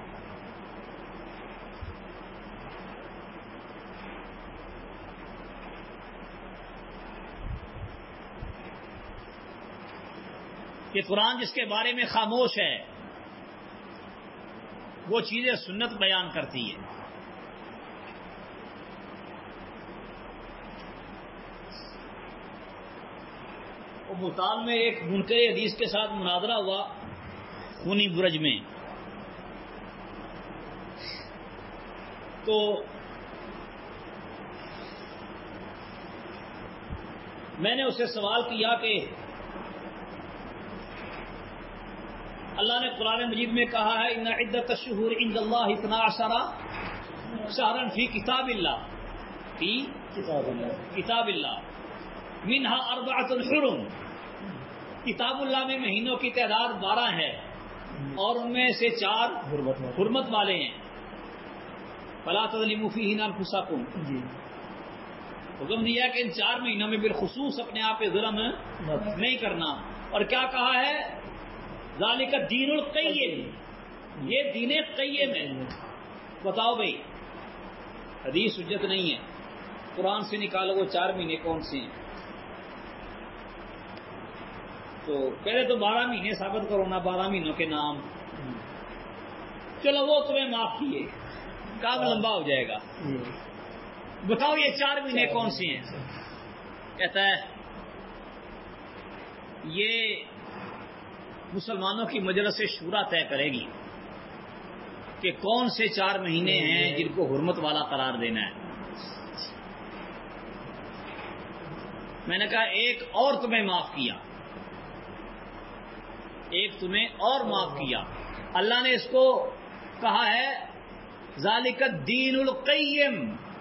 کہ قرآن جس کے بارے میں خاموش ہے وہ چیزیں سنت بیان کرتی ہے. وہ ملتان میں ایک منکر حدیث کے ساتھ مناظرہ ہوا خونی برج میں. تو میں نے اسے سوال کیا کہ اللہ نے قرآن مجید میں کہا ہے ان عدت الشہور عند اللہ اثنا عشر شہرا فی کتاب اللہ فی کتاب اللہ منہا اربعۃ حرم. کتاب اللہ میں مہینوں کی تعداد بارہ ہے اور ان میں سے چار حرمت والے ہیں. فلا تظلموا فیہن انفسکم. حکم دیا کہ ان چار مہینوں میں بالخصوص اپنے آپ پہ ظلم نہیں کرنا. اور کیا کہا ہے ذالک الدین القیم. یہ دین قیم ہے. بتاؤ بھائی حدیث حجت نہیں ہے, قرآن سے نکالو وہ چار مہینے کون سے ہیں. تو پہلے تو بارہ مہینے ثابت کرو نا, بارہ مہینوں کے نام. چلو وہ تمہیں معاف کیے, کام لمبا ہو جائے گا. بتاؤ یہ چار مہینے کون سے ہیں. کہتا ہے یہ مسلمانوں کی مجلس شورا طے کرے گی کہ کون سے چار مہینے ہیں جن کو حرمت والا قرار دینا ہے. میں نے کہا ایک اور تمہیں معاف کیا, ایک تمہیں اور معاف کیا. اللہ نے اس کو کہا ہے ذالک الدین القیم.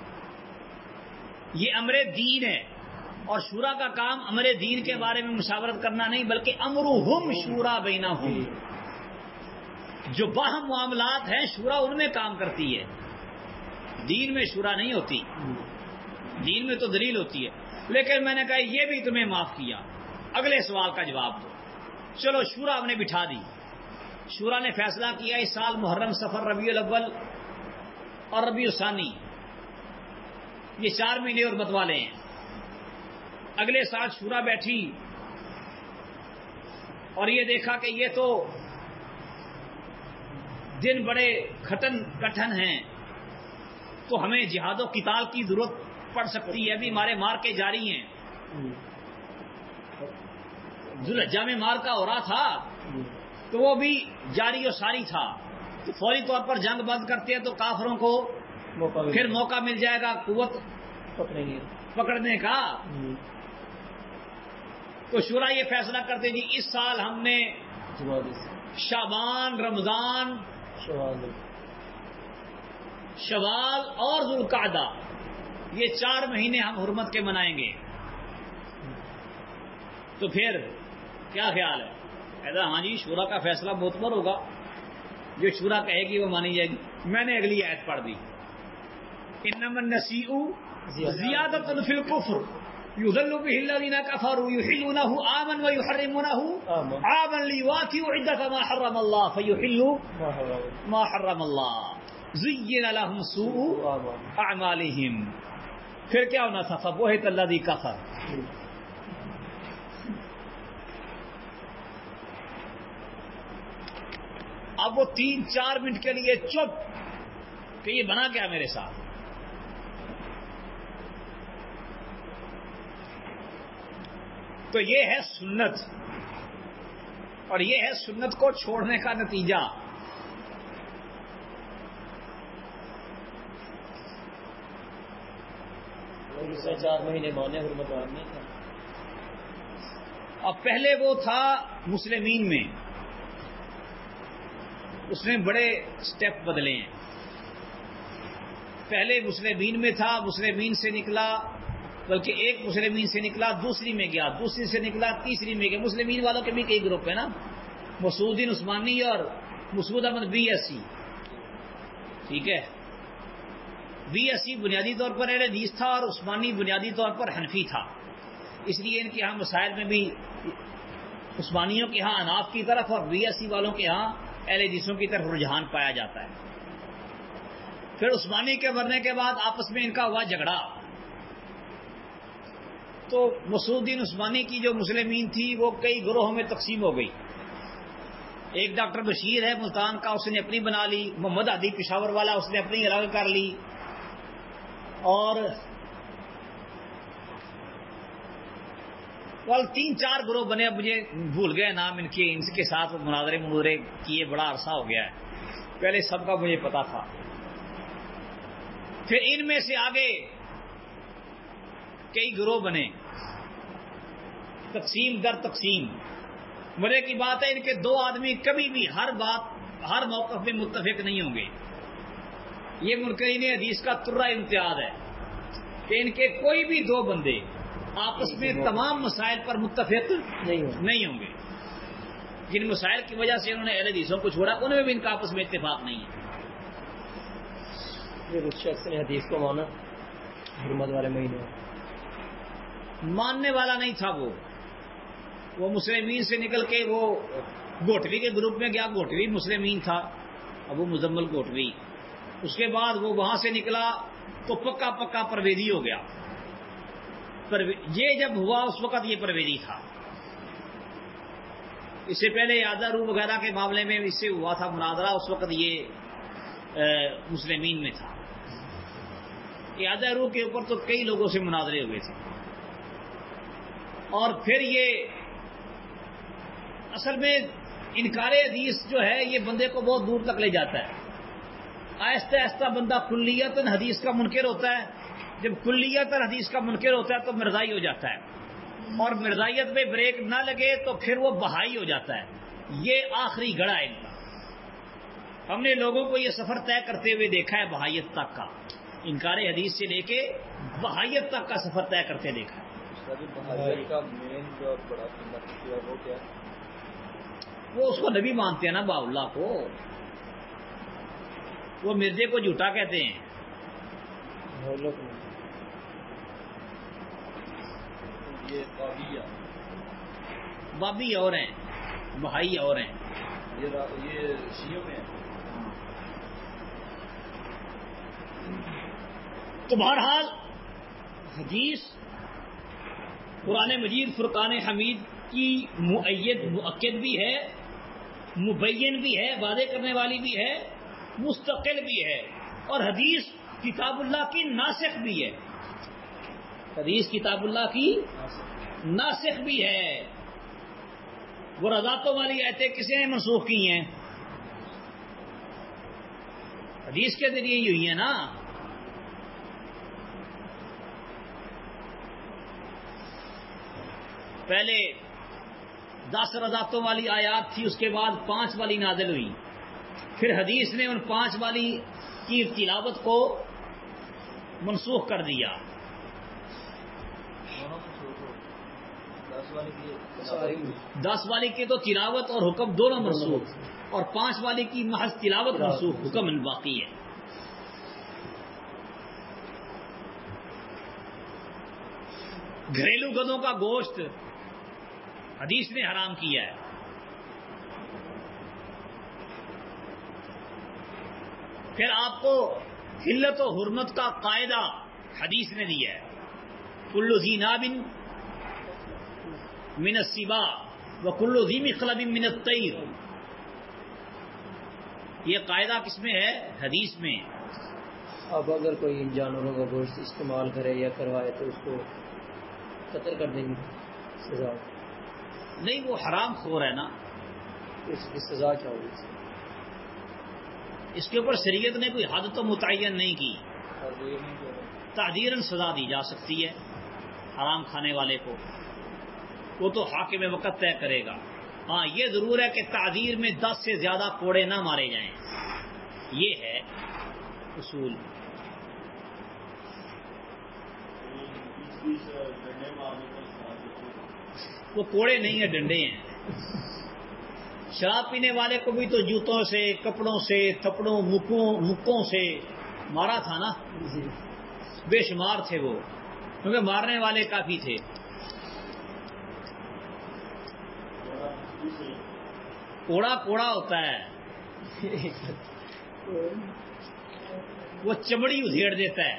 یہ امر دین ہے اور شورا کا کام امر دین کے بارے میں مشاورت کرنا نہیں بلکہ امرہم شورا بینہم. جو باہم معاملات ہیں شورا ان میں کام کرتی ہے, دین میں شورا نہیں ہوتی. دین میں تو دلیل ہوتی ہے. لیکن میں نے کہا یہ بھی تمہیں معاف کیا, اگلے سوال کا جواب دو. چلو شورا ہم نے بٹھا دی. شورا نے فیصلہ کیا اس سال محرم سفر ربیع الاول اور ربیع الثانی یہ چار مہینے حرمت والے ہیں. اگلے سال شورا بیٹھی اور یہ دیکھا کہ یہ تو دن بڑے کھٹن کٹھن ہیں تو ہمیں جہاد و قتال کی ضرورت پڑ سکتی ہے. ابھی ہمارے مار کے جاری ہیں. ذوالحجہ میں مار کا ہو رہا تھا تو وہ بھی جاری و ساری تھا. تو فوری طور پر جنگ بند کرتے ہیں تو کافروں کو پھر موقع مل جائے گا قوت پکڑنے کا. تو شورا یہ فیصلہ کرتے جی اس سال ہم نے شعبان, رمضان, شوال اور ذوالقعدہ یہ چار مہینے ہم حرمت کے منائیں گے. تو پھر کیا خیال ہے؟ کہتا ہاں جی شورا کا فیصلہ بہت بڑا ہوگا, جو شورا کہے گی وہ مانی جائے گی. میں نے اگلی آیت پڑھ دی، انما النسیء زیادۃ فی الکفر یضل به الذین کفروا یحلونه عاما ویحرمونه عاما لیواطئوا عدة ما حرم اللہ فیحلوا ما حرم اللہ زین لهم سوء اعمالهم. پھر کیا ہونا تھا؟ فبہت الذی کفر. اب وہ تین چار منٹ کے لیے چپ کہ یہ بنا کیا میرے ساتھ. تو یہ ہے سنت، اور یہ ہے سنت کو چھوڑنے کا نتیجہ. اسے چار مہینے مانے حرمت نہیں تھا. اب پہلے وہ تھا مسلمین میں، اس نے بڑے سٹیپ بدلے ہیں. پہلے مسلمین میں تھا، مسلمین سے نکلا، بلکہ ایک مسلمین سے نکلا دوسری میں گیا، دوسری سے نکلا تیسری میں گیا. مسلمین والوں کے بھی کئی گروپ ہیں نا، مسعود عثمانی اور Masood Ahmad B S C. ٹھیک ہے، بی ایس سی بنیادی طور پر اہل حدیث تھا اور عثمانی بنیادی طور پر حنفی تھا. اس لیے ان کے ہاں مسائل میں بھی عثمانیوں کے ہاں اناف کی طرف اور بی ایس سی والوں کے ہاں اہل حدیثوں کی طرف رجحان پایا جاتا ہے. پھر عثمانی کے مرنے کے بعد آپس میں ان کا ہوا جھگڑا، تو مسعود عثمانی کی جو مسلمین تھی وہ کئی گروہوں میں تقسیم ہو گئی. ایک ڈاکٹر بشیر ہے ملتان کا، اس نے اپنی بنا لی. محمد ہادی پشاور والا، اس نے اپنی الگ کر لی. اور وال تین چار گروہ بنے، اب مجھے بھول گئے نام ان کے. ان کے ساتھ مناظرے منورے کیے بڑا عرصہ ہو گیا ہے، پہلے سب کا مجھے پتا تھا. پھر ان میں سے آگے کئی گروہ بنے، تقسیم در تقسیم. مزے کی بات ہے ان کے دو آدمی کبھی بھی ہر بات ہر موقف میں متفق نہیں ہوں گے. یہ منکرین حدیث کا ترہ امتیاز ہے کہ ان کے کوئی بھی دو بندے آپس میں تمام مسائل پر متفق نہیں ہوں گے. جن مسائل کی وجہ سے انہوں نے اہل حدیثوں کو چھوڑا ان میں بھی ان کا آپس میں اتفاق نہیں ہے. اس شخص نے حدیث کو مانا حرمت والے مہینے ماننے والا نہیں تھا. وہ وہ مسلمین سے نکل کے وہ گوٹوی کے گروپ میں گیا. گوٹوی مسلمین تھا، ابو مزمل گوٹوی. اس کے بعد وہ وہاں سے نکلا تو پکا پکا پرویزی ہو گیا. یہ جب ہوا اس وقت یہ پرویزی تھا. اس سے پہلے یادہ روح وغیرہ کے معاملے میں اس سے ہوا تھا مناظرہ، اس وقت یہ مسلمین میں تھا. یادہ روح کے اوپر تو کئی لوگوں سے مناظرے ہوئے تھے. اور پھر یہ اصل میں انکار حدیث جو ہے یہ بندے کو بہت دور تک لے جاتا ہے. آہستہ آہستہ بندہ کلیت حدیث کا منکر ہوتا ہے. جب کلیت حدیث کا منکر ہوتا ہے تو مرزائی ہو جاتا ہے، اور مرزائیت میں بریک نہ لگے تو پھر وہ بہائی ہو جاتا ہے. یہ آخری گڑا ہے ان کا. ہم نے لوگوں کو یہ سفر طے کرتے ہوئے دیکھا ہے بہائیت تک کا. انکار حدیث سے لے کے بہائیت تک کا سفر طے کرتے دیکھا ہے. کا مین جو بڑا وہ کیا ہے؟ وہ اس کو نبی مانتے ہیں نا، با اللہ کو. وہ مرزے کو جھوٹا کہتے ہیں. یہ بابی بابی اور ہیں، بہائی اور ہیں. یہ شیعوں میں تو بہرحال حدیث قرآن مجید فرقان حمید کی مؤید مؤکد بھی ہے، مبین بھی ہے، واضح کرنے والی بھی ہے، مستقل بھی ہے. اور حدیث کتاب اللہ کی ناسخ بھی ہے. حدیث کتاب اللہ کی ناسخ بھی ہے. وہ رضاتوں والی آیتیں کسی نے منسوخ کی ہیں؟ حدیث کے ذریعے ہی ہوئی ہیں نا. پہلے دس رضاتوں والی آیات تھی، اس کے بعد پانچ والی نازل ہوئی. پھر حدیث نے ان پانچ والی کی تلاوت کو منسوخ کر دیا. دس والی کی دس والی کی تو تلاوت اور حکم دونوں منسوخ، اور پانچ والی کی محض تلاوت منسوخ، حکم باقی ہے۔ گھریلو گدوں کا گوشت حدیث نے حرام کیا ہے۔ پھر آپ کو حلت و حرمت کا قاعدہ حدیث نے دیا ہے، کل ذی ناب من السباع وکل ذی مخلب من الطیر، یہ قاعدہ کس میں ہے؟ حدیث میں۔ اب اگر کوئی ان جانوروں کا گوشت استعمال کرے یا کروائے تو اس کو قتل کر دیں گے، سزا نہیں، وہ حرام خور ہے نا، اس کی سزا کیا ہوگی؟ اس کے اوپر شریعت نے کوئی حد تو متعین نہیں کی، تعدیراً سزا دی جا سکتی ہے حرام کھانے والے کو، وہ تو حاکم وقت طے کرے گا۔ ہاں یہ ضرور ہے کہ تعدیر میں دس سے زیادہ کوڑے نہ مارے جائیں، یہ ہے اصول۔ وہ کوڑے نہیں ہیں، ڈنڈے ہیں۔ شراب پینے والے کو بھی تو جوتوں سے، کپڑوں سے، تھپڑوں، مکوں مکوں سے مارا تھا نا، بے شمار تھے وہ، کیونکہ مارنے والے کافی تھے۔ کوڑا کوڑا ہوتا ہے، وہ چمڑی ادھیڑ دیتا ہے۔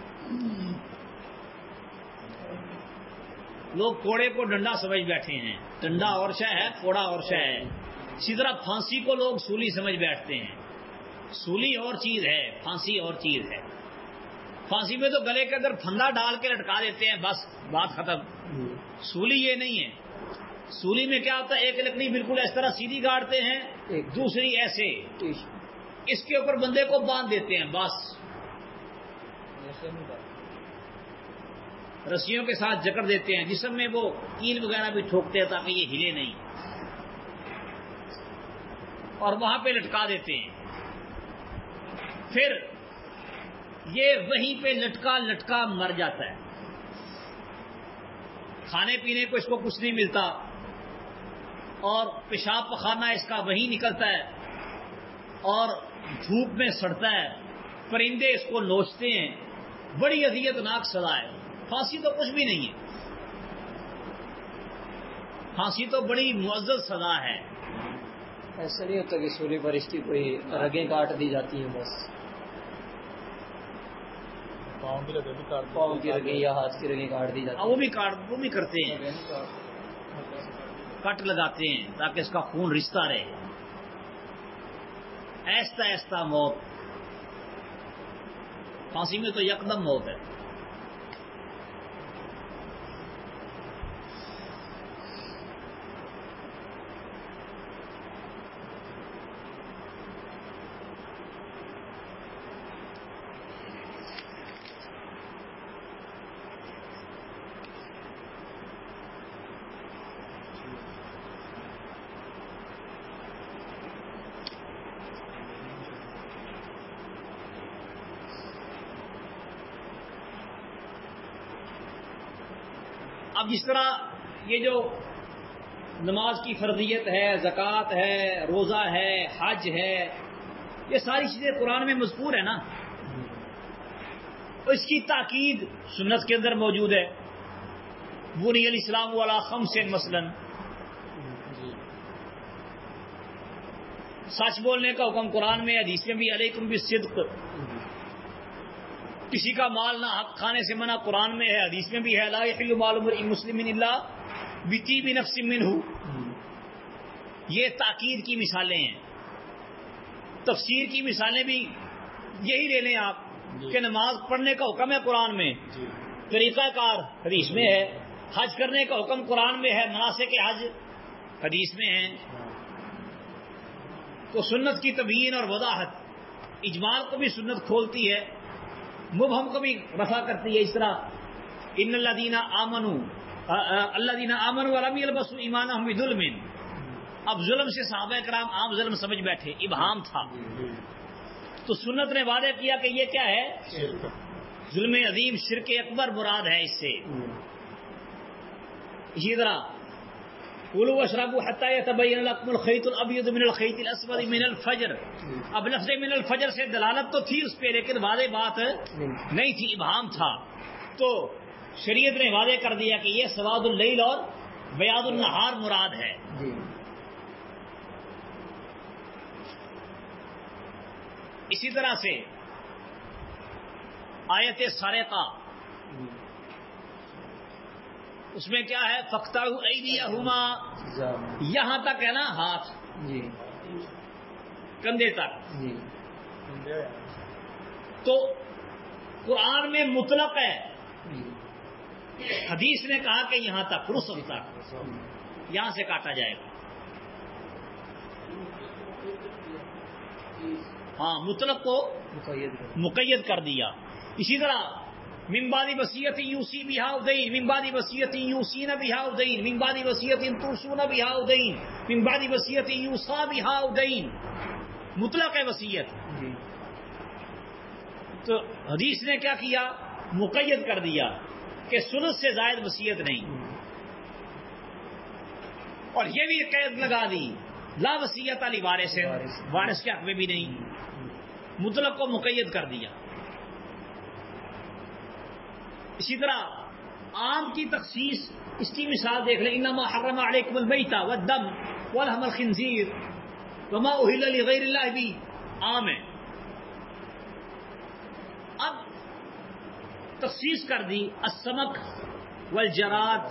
لوگ کوڑے کو ڈنڈا سمجھ بیٹھے ہیں، ڈنڈا اور شے ہے، کوڑا اور شے ہے۔ اسی طرح پھانسی کو لوگ سولی سمجھ بیٹھتے ہیں، سولی اور چیز ہے، پھانسی اور چیز ہے۔ پھانسی میں تو گلے کے اندر پھندا ڈال کے لٹکا دیتے ہیں، بس بات ختم۔ سولی یہ نہیں ہے، سولی میں کیا ہوتا ہے، ایک لکڑی بالکل اس طرح سیدھی گاڑتے ہیں، ایک دوسری ایسے، اس کے اوپر بندے کو باندھ دیتے ہیں، بس رسیوں کے ساتھ جکڑ دیتے ہیں، جسم میں وہ کیل وغیرہ بھی ٹھوکتے ہیں تاکہ یہ ہلے نہیں، اور وہاں پہ لٹکا دیتے ہیں۔ پھر یہ وہیں پہ لٹکا لٹکا مر جاتا ہے، کھانے پینے کو اس کو کچھ نہیں ملتا، اور پیشاب پخانہ اس کا وہیں نکلتا ہے، اور دھوپ میں سڑتا ہے، پرندے اس کو نوچتے ہیں، بڑی اذیت ناک سزا ہے۔ پھانسی تو کچھ بھی نہیں ہے، پھانسی تو بڑی معزز سزا ہے۔ ایسا نہیں ہوتا کہ سولی پر اس کی کوئی رگیں کاٹ دی جاتی ہیں، بس پاؤں کی رگیں یا ہاتھ کی رگیں کاٹ دی جاتی ہیں؟ وہ بھی کاٹ وہ بھی کرتے ہیں، کٹ لگاتے ہیں تاکہ اس کا خون رشتہ رہے۔ ایستا ایستا موت، پھانسی میں تو یکدم موت ہے۔ اب جس طرح یہ جو نماز کی فرضیت ہے، زکوٰۃ ہے، روزہ ہے، حج ہے، یہ ساری چیزیں قرآن میں مذکور ہے نا، اس کی تاکید سنت کے اندر موجود ہے۔ بنی الاسلام علی خمس مثلا، سچ بولنے کا حکم قرآن میں، حدیث میں بھی علیکم بالصدق، کسی کا مال نہ حق کھانے سے منع قرآن میں ہے، حدیث میں بھی ہے، لا یحل مال امرئ مسلم الا بطیب نفس منہ۔ یہ تاکید کی مثالیں ہیں۔ تفسیر کی مثالیں بھی یہی لے لیں آپ کہ نماز پڑھنے کا حکم ہے قرآن میں، طریقہ کار حدیث میں ہے، حج کرنے کا حکم قرآن میں ہے، مناسک حج حدیث میں ہے۔ تو سنت کی تبیین اور وضاحت اجمال کو بھی سنت کھولتی ہے، مبہم کو بھی رفع کرتی ہے۔ اس طرح ان الذین آمنوا الذین آمنوا ولم یلبسوا ایمانهم بظلم، اب ظلم سے صحابہ کرام عام ظلم سمجھ بیٹھے، ابہام تھا، تو سنت نے وعدہ کیا کہ یہ کیا ہے؟ ظلم عظیم، شرک اکبر مراد ہے اس سے۔ اسی طرح کلوا واشربوا حتی یتبین لکم الخیط الابیض من الخیط الاسود من الفجر. اب لفظ من الفجر سے دلالت تو تھی اس پہ، لیکن واضح بات نہیں تھی، ابہام تھا. تو شریعت نے واضح کر دیا کہ یہ سواد اللیل اور بیاض النہار مراد ہے. جی اسی طرح سے آیت سارقہ، اس میں کیا ہے؟ فَاقْطَعُوا أَيْدِيَهُمَا، یہاں تک ہے نا، ہاتھ جی کندھے تک. جی تو قرآن میں مطلق ہے، جی حدیث نے کہا کہ یہاں تک، رسل تک، یہاں سے کاٹا جائے گا. ہاں مطلق کو مقید کر دیا. اسی طرح من بعد وصیت یوصی بہا او دین، من بعد وصیت یوصین بہا او دین، من بعد وصیت توصون بہا او دین، من بعد وصیت یوصى بہا او دین، مطلق ہے وصیت. جی تو حدیث نے کیا کیا؟ مقید کر دیا کہ ثلث سے زائد وصیت نہیں. اور یہ بھی قید لگا دی لا وصیت علی وارث، وارث کے حق میں بھی نہیں. مطلق کو مقید کر دیا. اسی طرح عام کی تخصیص، اس کی مثال دیکھ لیں، انما حرم علیکم المیت والدم ولحم الخنزیر وما اہل لغیر اللہ بھی عام ہے. اب تخصیص کر دی السمک والجراد،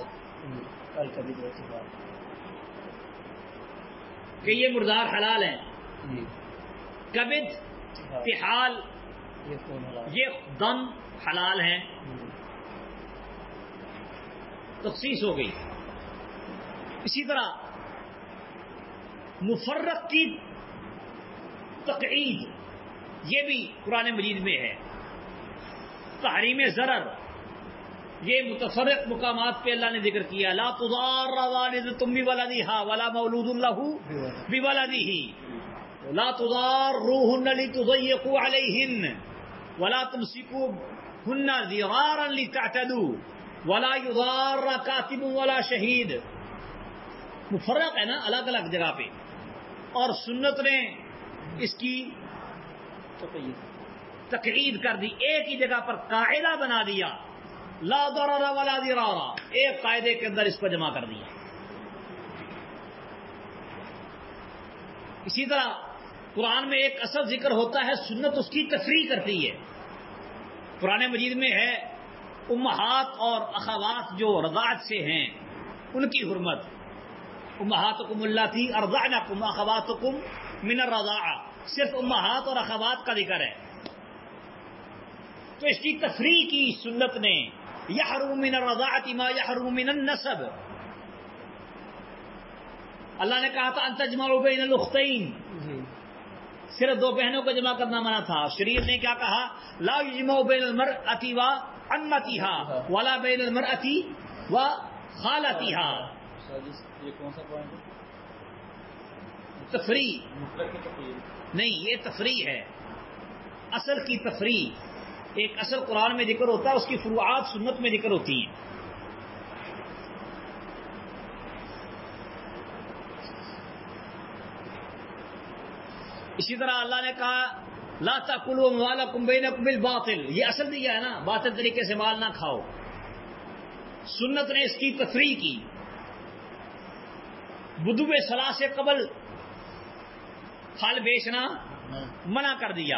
کہ یہ مردار حلال ہیں. کبد، تحال، یہ دم حلال ہیں. تخصیص ہو گئی. اسی طرح مفرق کی تقعید، یہ بھی قرآن مجید میں ہے. تحریم ضرر، یہ متفرق مقامات پہ اللہ نے ذکر کیا. لا تضار والدۃ بولدہا ولا مولود لہ بولدہ، لا تضاروہن لتضیقوا علیہن ولا تمسکوہن ضرارا لتعتدوا ولا یضار کاتب ولا شہید. مفرق ہے نا، الگ الگ جگہ پہ. اور سنت نے اس کی تقعید کر دی، ایک ہی جگہ پر قاعدہ بنا دیا، لا ضرر ولا ضرارا، ایک قاعدے کے اندر اس کو جمع کر دیا. اسی طرح قرآن میں ایک اصل ذکر ہوتا ہے، سنت اس کی تفریح کرتی ہے. قرآن مجید میں ہے امہات اور اخوات جو رضاعت سے ہیں ان کی حرمت. امہاتکم اللاتی ارضعنکم اخواتکم من الرضاعہ، صرف امہات اور اخوات کا ذکر ہے. تو اس کی تفریح کی سنت نے. یحرم من الرضاعۃ ما یحرم من النسب، اللہ نے کہا تھا ان تجمعوا بین الاختین، صرف دو بہنوں کو جمع کرنا منع تھا. شریعت نے کیا کہا؟ لا یجمع بین المرأۃ و عمتها ولا بین المرأۃ و خالتها. یہ کون سا پوائنٹ ہے؟ تفریح نہیں، یہ تفریح ہے، اصل کی تفریح. ایک اصل قرآن میں ذکر ہوتا ہے، اس کی فروعات سنت میں ذکر ہوتی ہیں. اسی طرح اللہ نے کہا لا تاکلوا اموالکم بینکم بالباطل، یہ اصل دیا ہے نا، باطل طریقے سے مال نہ کھاؤ. سنت نے اس کی تفریح کی. بدو صلاح سے قبل پھل بیچنا منع کر دیا.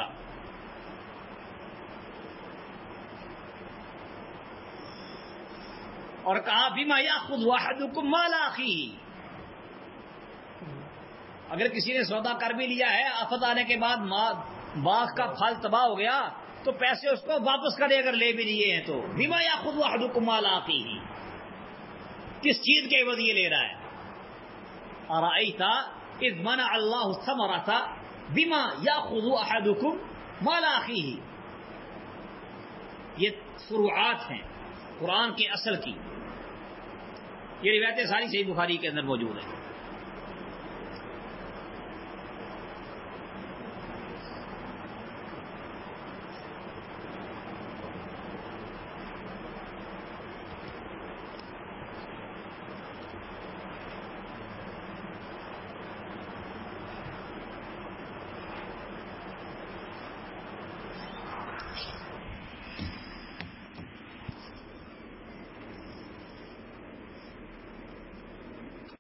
اور کہا بما یاخذ احدکم مال اخیہ، اگر کسی نے سودا کر بھی لیا ہے، آفت آنے کے بعد باغ کا پھل تباہ ہو گیا تو پیسے اس کو واپس کرے اگر لے بھی لیے ہیں تو. بما یاخذ احدکم مال اخیہ، کس چیز کے عوض یہ لے رہا ہے؟ ارأیت اذ منع اللہ الثمرۃ بما یاخذ احدکم مال اخیہ. یہ فروعات ہیں قرآن کے اصل کی. یہ روایتیں ساری صحیح بخاری کے اندر موجود ہیں.